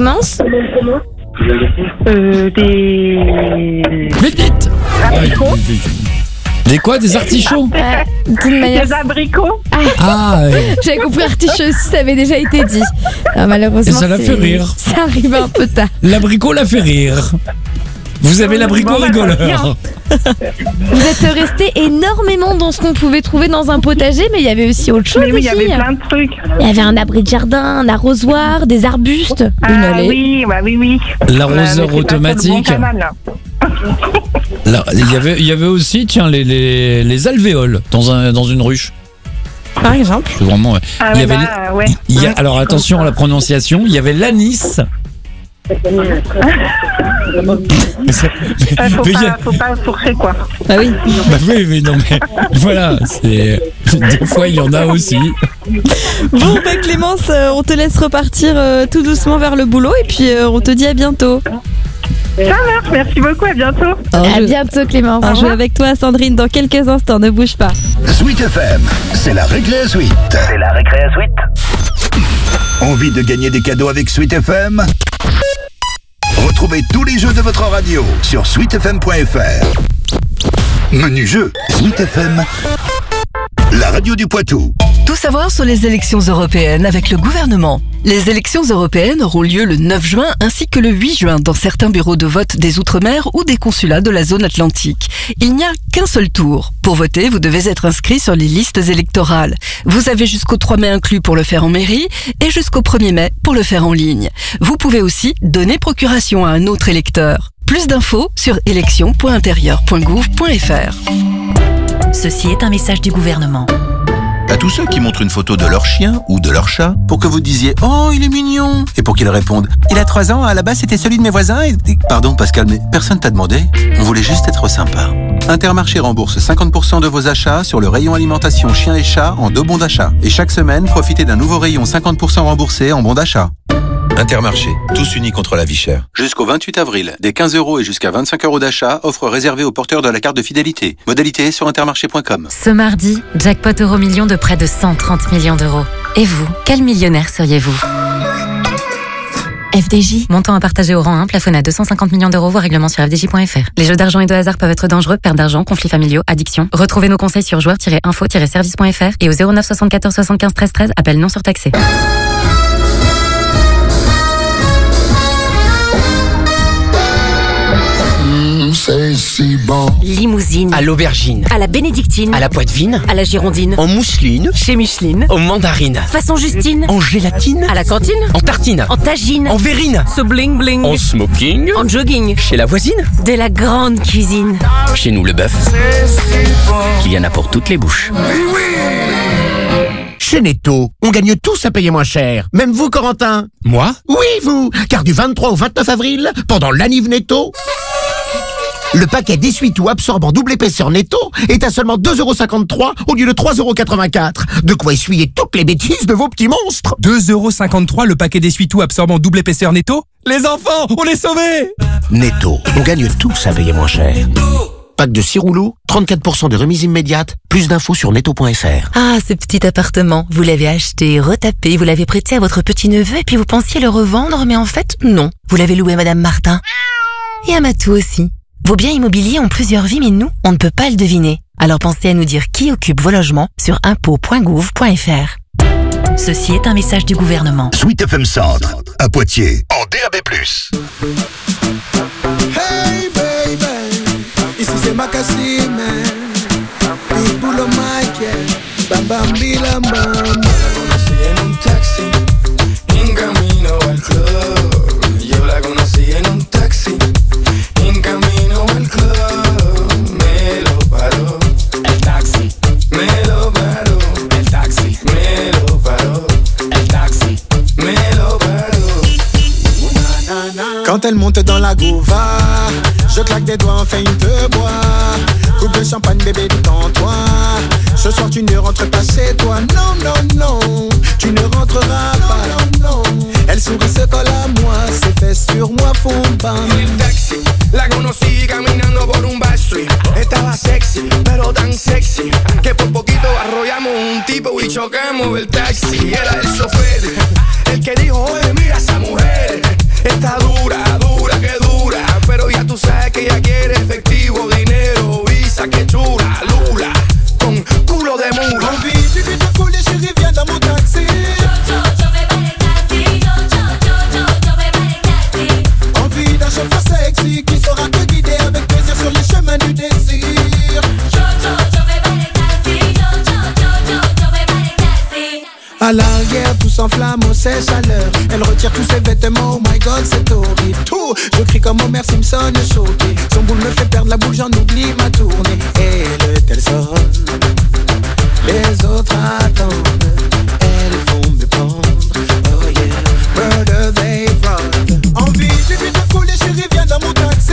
Euh, des... Vite, vite ! Abricots. Des quoi ? Des artichauts ? Euh, d'une manière... Des abricots. Ah, ouais. J'avais compris artichaut aussi, ça avait déjà été dit. Non, malheureusement, Et ça l'a c'est- fait rire. Ça arrive un peu tard. L'abricot l'a fait rire. Vous avez l'abricot Bon, bah, rigoleur. Vous êtes resté énormément dans ce qu'on pouvait trouver dans un potager, mais il y avait aussi autre chose. Mais oui, il y aussi. avait plein de trucs. Il y avait un abri de jardin, un arrosoir, des arbustes, Ah une allée. oui, bah oui, oui. L'arroseur Euh, mais c'est pas sur le bon automatique. canal, là. Là, il y avait, il y avait aussi, tiens, les, les, les alvéoles dans, un, dans une ruche. Par exemple. C'est vraiment. Ah il y ouais, avait bah, les- ouais. il y a- Ouais. alors attention à la prononciation. Il y avait l'anis. Mais ça- Euh, faut, mais il y a- pas, faut pas fourcher, quoi. Bah oui. Bah oui, mais non, mais voilà, c'est. Des fois, il y en a aussi. Bon bah Clémence, euh, on te laisse repartir euh, tout doucement vers le boulot et puis euh, on te dit à bientôt. Ça marche, merci beaucoup, à bientôt. À bientôt, Clémence. On joue avec toi Sandrine dans quelques instants, ne bouge pas. Sweet F M, c'est la récré à Sweet. C'est la récré à Sweet. Envie de gagner des cadeaux avec Sweet F M? Retrouvez tous les jeux de votre radio sur sweet f m point f r. Menu jeu, Sweet F M, la radio du Poitou. Tout savoir sur les élections européennes avec le gouvernement. Les élections européennes auront lieu le neuf juin ainsi que le huit juin dans certains bureaux de vote des Outre-mer ou des consulats de la zone atlantique. Il n'y a qu'un seul tour. Pour voter, vous devez être inscrit sur les listes électorales. Vous avez jusqu'au trois mai inclus pour le faire en mairie et jusqu'au premier mai pour le faire en ligne. Vous pouvez aussi donner procuration à un autre électeur. Plus d'infos sur élections point intérieur point gouv point f r. Ceci est un message du gouvernement. À tous ceux qui montrent une photo de leur chien ou de leur chat pour que vous disiez « Oh, il est mignon !» et pour qu'ils répondent « Il a trois ans, à la base c'était celui de mes voisins et... » Pardon Pascal, mais personne t'a demandé. On voulait juste être sympa. Intermarché rembourse cinquante pour cent de vos achats sur le rayon alimentation chien et chat en deux bons d'achat. Et chaque semaine, profitez d'un nouveau rayon cinquante pour cent remboursé en bons d'achat. Intermarché, tous unis contre la vie chère. Jusqu'au vingt-huit avril, des quinze euros et jusqu'à vingt-cinq euros d'achat, offre réservée aux porteurs de la carte de fidélité. Modalité sur intermarché point com. Ce mardi, jackpot euro million de près de cent trente millions d'euros. Et vous, quel millionnaire seriez-vous ? F D J, montant à partager au rang un, plafonné à deux cent cinquante millions d'euros, voire règlement sur f d j point f r. Les jeux d'argent et de hasard peuvent être dangereux, perte d'argent, conflits familiaux, addiction. Retrouvez nos conseils sur joueurs tiret info tiret service point f r et au zéro neuf soixante-quatorze soixante-quinze treize treize, appel non surtaxé. Say si bon. Limousine. À l'aubergine. À la bénédictine. À la poitevine. À la girondine. En mousseline. Chez Micheline. En mandarine. Façon Justine. En gélatine. À la cantine. En tartine. En tagine. En verrine. Ce bling bling. En smoking. En jogging. Chez la voisine. De la grande cuisine. Chez nous, le bœuf. Il y en a pour toutes les bouches. Chez Netto, on gagne tous à payer moins cher. Même vous, Corentin. Moi? Oui, vous. Car du vingt-trois au vingt-neuf avril, pendant l'Aniv Netto, le paquet d'essuie-tout absorbant double épaisseur Netto est à seulement deux euros cinquante-trois au lieu de trois euros quatre-vingt-quatre. De quoi essuyer toutes les bêtises de vos petits monstres. deux euros cinquante-trois le paquet d'essuie-tout absorbant double épaisseur Netto? Les enfants, on est sauvés! Netto, on gagne tous à payer moins cher. Pack de six rouleaux, trente-quatre pour cent de remise immédiate. Plus d'infos sur netto point f r. Ah, ce petit appartement, vous l'avez acheté, retapé, vous l'avez prêté à votre petit-neveu et puis vous pensiez le revendre, mais en fait, non. Vous l'avez loué à Madame Martin. Et à Matou aussi. Vos biens immobiliers ont plusieurs vies, mais nous, on ne peut pas le deviner. Alors pensez à nous dire qui occupe vos logements sur impôts point gouv point f r. Ceci est un message du gouvernement. Sweet F M Centre, à Poitiers, en D A B plus. Hey baby, ici c'est Makassi man. People on my cat, bam bam bilam bam. Conocí en un taxi, en camino al club. Yo la conocí en un taxi, en camino al club. Me lo paró el taxi, me lo paró el taxi, me lo paró el taxi, me lo paró. Quand elle monte dans la gouva, je claque des doigts, enfin il te boit. Coupe de champagne, bébé, détends-toi. Ce soir tu ne rentres pas chez toi. Non, non, non, tu ne rentreras pas. Non, non. Elle sourit, se colle à moi. Ses fesses sur moi font bam. El taxi, la conocí caminando por un backstreet. Estaba sexy, pero tan sexy que por poquito arrollamos un tipo y chocamos el taxi. Era el chofer, el que dijo, oye, mira esa mujer. Está dura, dura, que dura. Pero ya tú sabes que ella quiere efectivo, dinero, visa, que chula, lula, con culo de mula. Envie, tu vis de folie, chérie, viens dans mon taxi. Envie d'un chauffeur sexy qui saura te guider avec plaisir sur les chemins du désir. À l'arrière, tout s'enflamme aux ses chaleurs. Elle retire tous ses vêtements, oh my god, c'est horrible. Tout, je crie comme Homer Simpson, choqué. Son boule me fait perdre la boule, j'en oublie ma tournée. Et le tel sonne, les autres attendent. Elles vont me prendre, oh yeah, murder they run. Envie, j'ai vu de folie, chérie, viens dans mon taxi.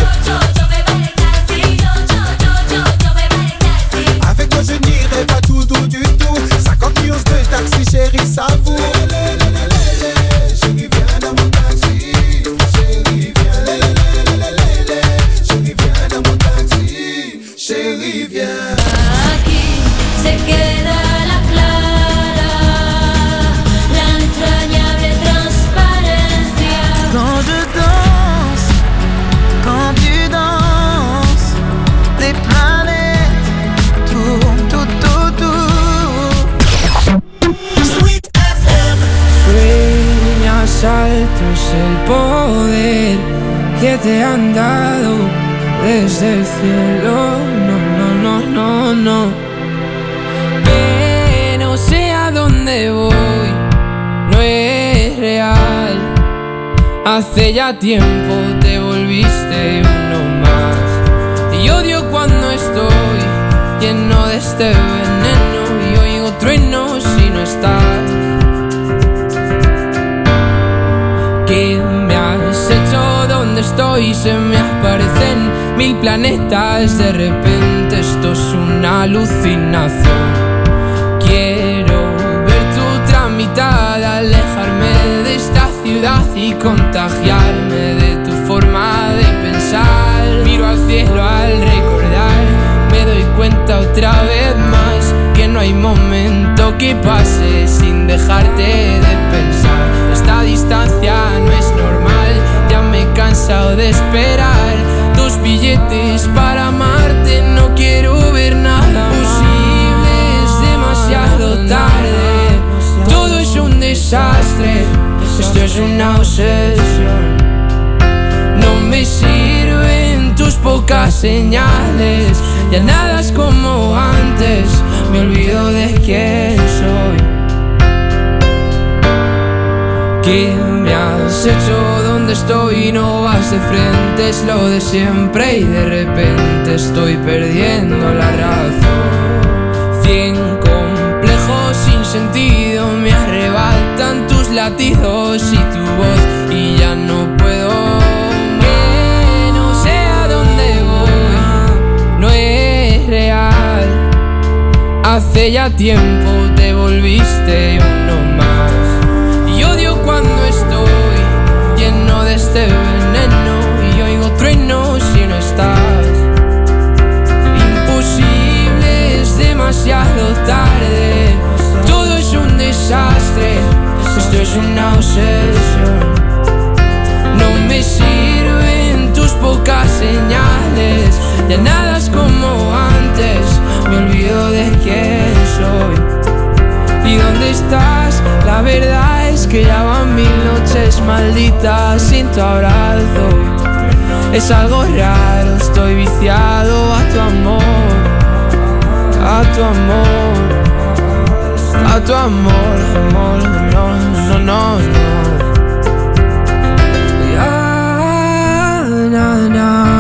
Avec toi je n'irai pas tout doux du tout. cinquante millions de taxi, chérie, savoure. Chérie, viens dans mon taxi. Chérie, viens. Chérie, viens dans mon taxi. Chérie, viens. Aquí se queda la clara, la entrañable transparencia. Quand je danse, quand tu danses, les planètes tournent tout autour. Sweet F M. Sueñas alto es el poder que te han dado desde el cielo. No, no, no, no, no. Que no sé a dónde voy, no es real. Hace ya tiempo te volviste uno más. Y odio cuando estoy lleno de este veneno y oigo truenos si no estás. ¿Qué me has hecho? ¿Dónde estoy? Se me aparecen mil planetas. De repente esto es una alucinación. Quiero ver tu tramitada, alejarme de esta ciudad y contagiarme de tu forma de pensar. Miro al cielo al recordar, me doy cuenta otra vez más que no hay momento que pase sin dejarte de pensar. Esta distancia no es normal, ya me he cansado de esperar. Dos billetes para amarte, no quiero ver nada posible, es demasiado tarde. Todo es un desastre, esto es una obsesión. No me sirven tus pocas señales. Ya nada es como antes, me olvido de quién soy. ¿Qué me has hecho? ¿Dónde estoy? No vas de frente, es lo de siempre y de repente estoy perdiendo la razón. Cien complejos sin sentido me arrebatan tus latidos y tu voz y ya no puedo. Que no sé a dónde voy, no es real. Hace ya tiempo te volviste uno más. Y odio cuando estoy lleno de este veneno y oigo truenos si no estás. Imposible, es demasiado tarde. Todo es un desastre, esto es una obsesión. No me sirven tus pocas señales, ya nada es como antes, me olvido de quién soy. ¿Y dónde estás? La verdad es que ya van mil noches malditas sin tu abrazo. Es algo raro, estoy viciado a tu amor, a tu amor, a tu amor, amor, no, no, no, no. Ya, na,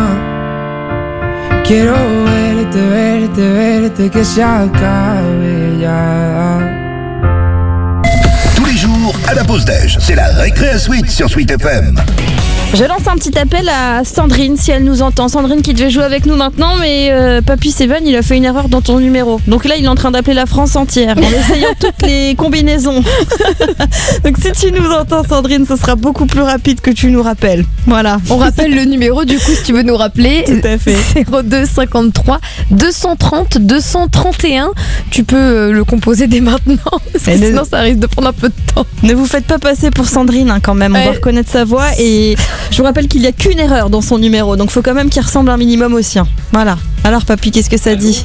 na. Quiero verte, verte, verte, que se acabe ya. Tous les jours, à la pause déj, c'est la récré à Sweet sur Sweet F M. Je lance un petit appel à Sandrine si elle nous entend. Sandrine qui devait jouer avec nous maintenant, mais euh, Papy Seven, il a fait une erreur dans ton numéro. Donc là, il est en train d'appeler la France entière en essayant toutes les combinaisons. Donc si tu nous entends, Sandrine, ce sera beaucoup plus rapide que tu nous rappelles. Voilà. On rappelle le numéro du coup si tu veux nous rappeler. Tout à fait. zéro deux cinquante-trois deux cent trente deux cent trente et un. Tu peux euh, le composer dès maintenant parce que sinon ça risque de prendre un peu de temps. Ne vous faites pas passer pour Sandrine hein, quand même. On ouais. va reconnaître sa voix et je vous rappelle qu'il n'y a qu'une erreur dans son numéro. Donc faut quand même qu'il ressemble un minimum au sien. Voilà. Alors Papy, qu'est-ce que ça dit?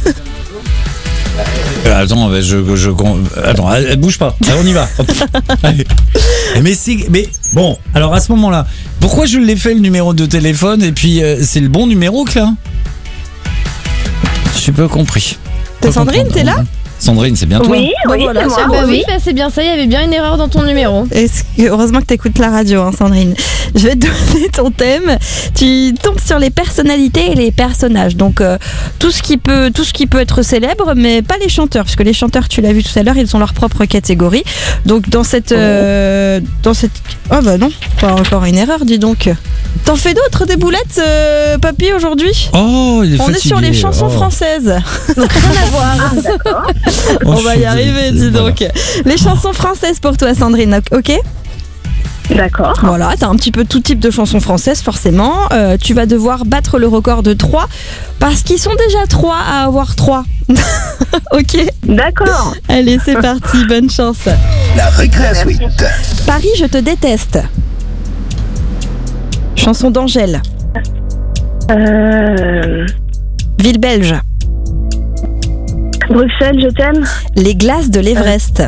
Euh, Attends, je, je, je- attends, elle, elle bouge pas. Allez, on y va. Hop. Allez. Mais c'est, mais bon, alors à ce moment-là, pourquoi je l'ai fait le numéro de téléphone et puis euh, c'est le bon numéro que là? J'ai pas compris. T'es Sandrine, t'es là? Sandrine, c'est bien toi? Oui, Bon, oui, voilà, c'est moi. c'est Bah bon. oui, bah c'est bien ça, il y avait bien une erreur dans ton numéro. Est-ce que- heureusement que tu écoutes la radio, hein, Sandrine. Je vais te donner ton thème. Tu tombes sur les personnalités et les personnages. Donc euh, tout ce qui peut, tout ce qui peut être célèbre, mais pas les chanteurs, parce que les chanteurs, tu l'as vu tout à l'heure, ils ont leur propre catégorie. Donc dans cette, euh, dans cette, oh bah non, pas encore une erreur, dis donc. T'en fais d'autres des boulettes, euh, Papy, aujourd'hui? Oh, il est On fatigué. est sur les chansons Oh. françaises. Donc rien à voir. Ah, d'accord. Oh, On je va suis y arriver, désolé. dis donc. Les chansons françaises pour toi, Sandrine, ok? D'accord. Voilà, t'as un petit peu tout type de chansons françaises, forcément. Euh, tu vas devoir battre le record de trois parce qu'ils sont déjà trois à avoir trois. Ok? D'accord. Allez, c'est parti, bonne chance. La récré à Sweet. Paris, je te déteste. Chanson d'Angèle. Euh, Ville belge. Bruxelles, je t'aime. Les glaces de l'Everest.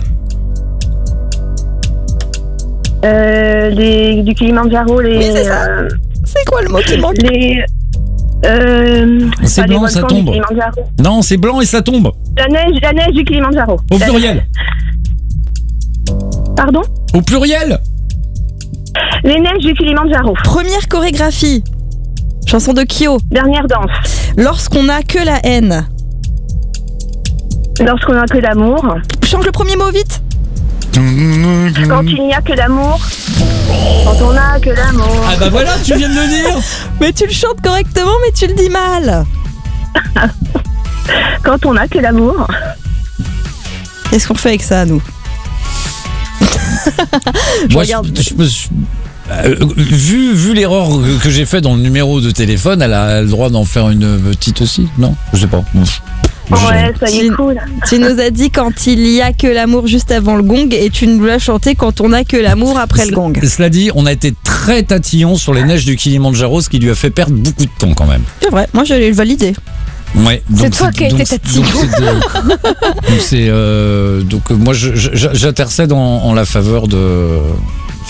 Euh, les, du Kilimanjaro, les. Oui, c'est ça. euh, C'est quoi le mot qui manque? les. Euh, C'est pas les blanc, ça volcans du tombe. Kilimanjaro. Non, c'est blanc et ça tombe. La neige, la neige du Kilimanjaro. Au La- pluriel. Pardon? Au pluriel. Les neiges du Kilimanjaro. Première chorégraphie. Chanson de Kyo. Dernière danse. Lorsqu'on n'a que la haine. Lorsqu'on n'a que l'amour. Change le premier mot vite. Quand il n'y a que l'amour. Quand on n'a que l'amour. Ah bah voilà, tu viens de le dire. Mais tu le chantes correctement, mais tu le dis mal. Quand on n'a que l'amour. Qu'est-ce qu'on fait avec ça, nous? Je Moi, regarde. je- je me suis- euh, vu vu l'erreur que, que j'ai fait dans le numéro de téléphone, elle a le droit d'en faire une petite aussi, non? Je sais pas. Bon. Ouais, ça y est, Tu- cool. Tu nous as dit quand il y a que l'amour juste avant le gong et tu nous l'as chanté quand on a que l'amour après le gong. Cela dit, on a été très tatillon sur les neiges du Kilimanjaro, ce qui lui a fait perdre beaucoup de temps quand même. C'est vrai, moi j'allais le valider. Ouais, C'est donc toi qui as donc été c'est- tatillon. donc c'est de- donc c'est euh, donc euh, moi je- je- je- j'intercède en, en la faveur de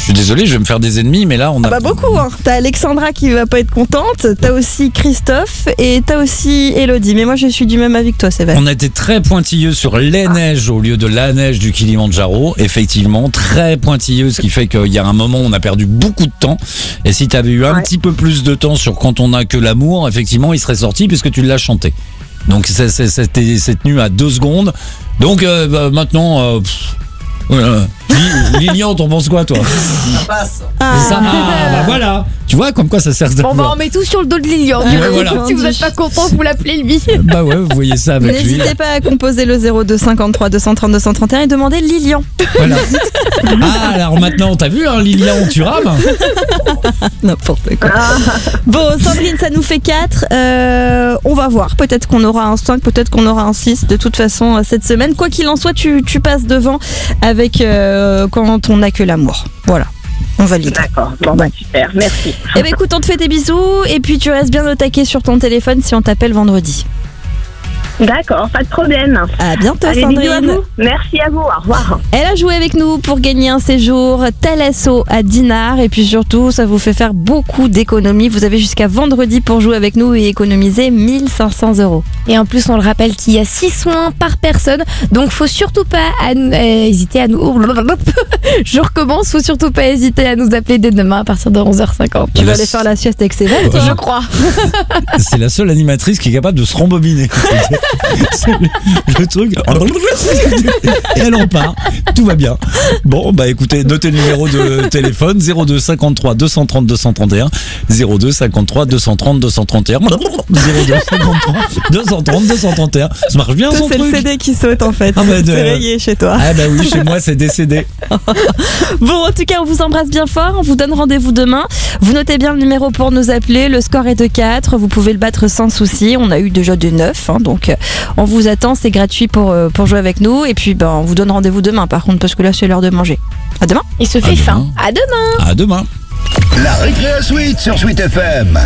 suis désolé, je vais me faire des ennemis, mais là on a. Ah bah beaucoup, hein. T'as Alexandra qui va pas être contente, t'as aussi Christophe et t'as aussi Elodie. Mais moi je suis du même avis que toi, Sébastien. On a été très pointilleux sur les neiges au lieu de la neige du Kilimandjaro. Effectivement, très pointilleux, ce qui fait qu'il y a un moment où on a perdu beaucoup de temps. Et si t'avais eu un Ouais. petit peu plus de temps sur Quand on a que l'amour, effectivement, il serait sorti puisque tu l'as chanté. Donc c'est, c'est, c'était, c'est tenu à deux secondes. Donc euh, bah, maintenant, euh, pff, voilà. Li- Lilian, t'en penses quoi, toi? Ça passe. Ah. Ça, ah, bah voilà. Tu vois, comme quoi ça sert de. Bon, bah, on met tout sur le dos de Lilian. Ouais, voilà. Si vous n'êtes pas content, vous l'appelez lui. Bah ouais, vous voyez ça avec lui. N'hésitez pas à composer le zéro deux cinquante-trois deux cent trente deux cent trente et un et demander Lilian. Voilà. Ah, alors maintenant, t'as vu, hein, Lilian, tu rames? N'importe quoi. Bon, Sandrine, ça nous fait quatre. Euh, on va voir. Peut-être qu'on aura un cinq, peut-être qu'on aura un six. De toute façon, euh, cette semaine, quoi qu'il en soit, tu, tu passes devant avec euh, Quand on n'a que l'amour. Voilà. On valide. D'accord, bon bah super, merci. Eh ben écoute, on te fait des bisous et puis tu restes bien au taquet sur ton téléphone si on t'appelle vendredi. D'accord, pas de problème. À bientôt, Allez, bisous à Sandrine. vous. Merci à vous, au revoir. Elle a joué avec nous pour gagner un séjour Thalasso à Dinard et puis surtout ça vous fait faire beaucoup d'économies. Vous avez jusqu'à vendredi pour jouer avec nous et économiser mille cinq cents euros. Et en plus, on le rappelle qu'il y a six soins par personne. Donc, faut surtout pas à nous- euh, hésiter à nous. Je recommence. Faut surtout pas hésiter à nous appeler dès demain à partir de onze heures cinquante. Tu vas aller faire la sieste avec Sévère, toi? Je crois. C'est la seule animatrice qui est capable de se rembobiner. C'est le, le truc. Et elle en part. Tout va bien. Bon, bah écoutez, notez le numéro de téléphone zéro deux cinquante-trois deux cent trente deux cent trente et un. zéro deux cinquante-trois deux cent trente deux cent trente et un. zéro deux cinquante-trois deux cent trente deux cent trente et un. Ça marche bien, Toi, son c'est truc. le C D qui saute en fait. Ah, bah, de- C'est rayé chez toi. Ah bah oui, chez moi c'est décédé. Bon, en tout cas, on vous embrasse bien fort. On vous donne rendez-vous demain. Vous notez bien le numéro pour nous appeler. Le score est de quatre. Vous pouvez le battre sans souci. On a eu déjà de neuf. Hein, donc, euh, on vous attend. C'est gratuit pour, euh, pour jouer avec nous. Et puis, ben, on vous donne rendez-vous demain, par contre, parce que là, c'est l'heure de manger. À demain. Il se fait faim. À demain. À demain. La récré suite sur Sweet F M.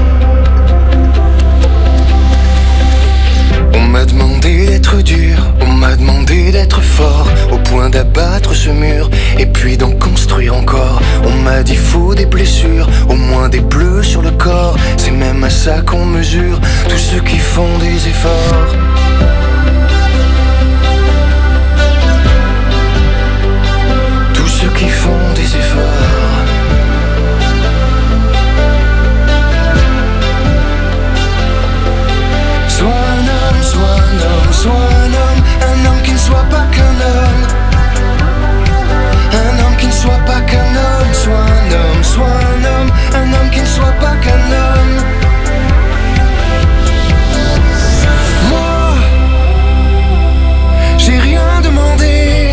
On m'a demandé d'être dur, on m'a demandé d'être fort, au point d'abattre ce mur, et puis d'en construire encore. On m'a dit faut des blessures, au moins des bleus sur le corps. C'est même à ça qu'on mesure tous ceux qui font des efforts. Tous ceux qui font des efforts. Sois un homme, sois un homme, sois un homme, un homme qui ne soit pas qu'un homme. Un homme qui ne soit pas qu'un homme, sois un homme, sois un homme, un homme qui ne soit pas qu'un homme. Moi, j'ai rien demandé.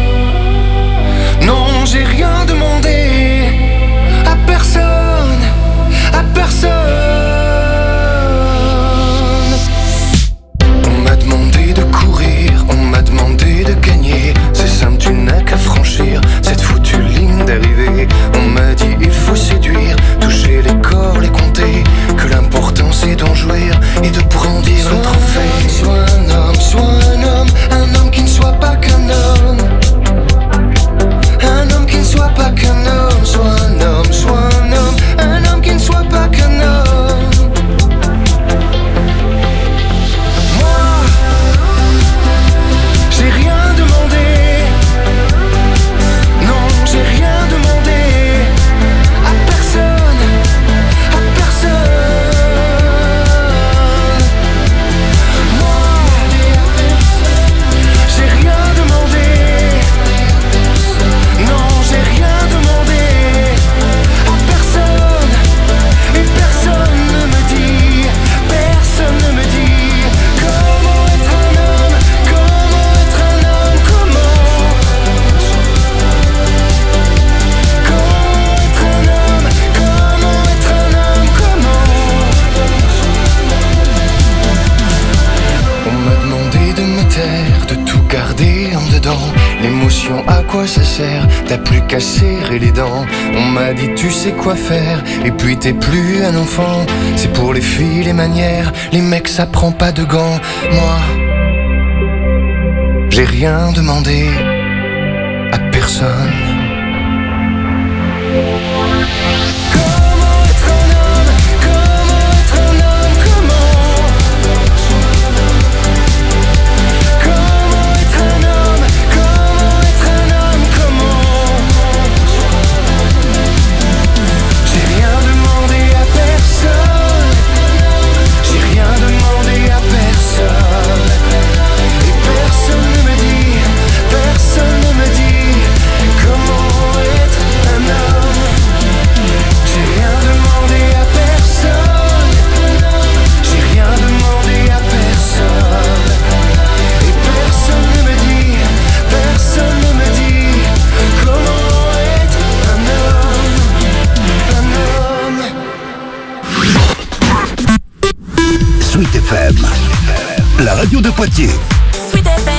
Non, j'ai rien demandé à personne, à personne. On m'a demandé de courir, on m'a demandé de gagner. C'est simple, tu n'as qu'à franchir cette foutue ligne d'arrivée. On m'a dit il faut séduire, toucher les corps, les compter. Que l'important c'est d'en jouir et de brandir le trophée. Sois un homme, sois un homme, un homme qui ne soit pas qu'un homme. Un homme qui ne soit pas qu'un homme, sois un homme, sois un homme, un homme qui ne soit pas qu'un homme. Moi, j'ai rien demandé. Non, j'ai rien demandé à personne, à personne. Moi, j'ai rien demandé. Non, j'ai rien demandé à personne. Et personne ne me dit, personne ne me dit comment être un homme, comment être un homme, comment. Comment être un homme, comment être un homme, comment. On m'a demandé de me taire, de tout garder en dedans. L'émotion, à quoi ça sert? T'as plus qu'à serrer les dents. On m'a dit tu sais quoi faire, et puis t'es plus un enfant. C'est pour les filles les manières, les mecs ça prend pas de gants. Moi, j'ai rien demandé à personne. la radio de Poitiers. Sweet F M.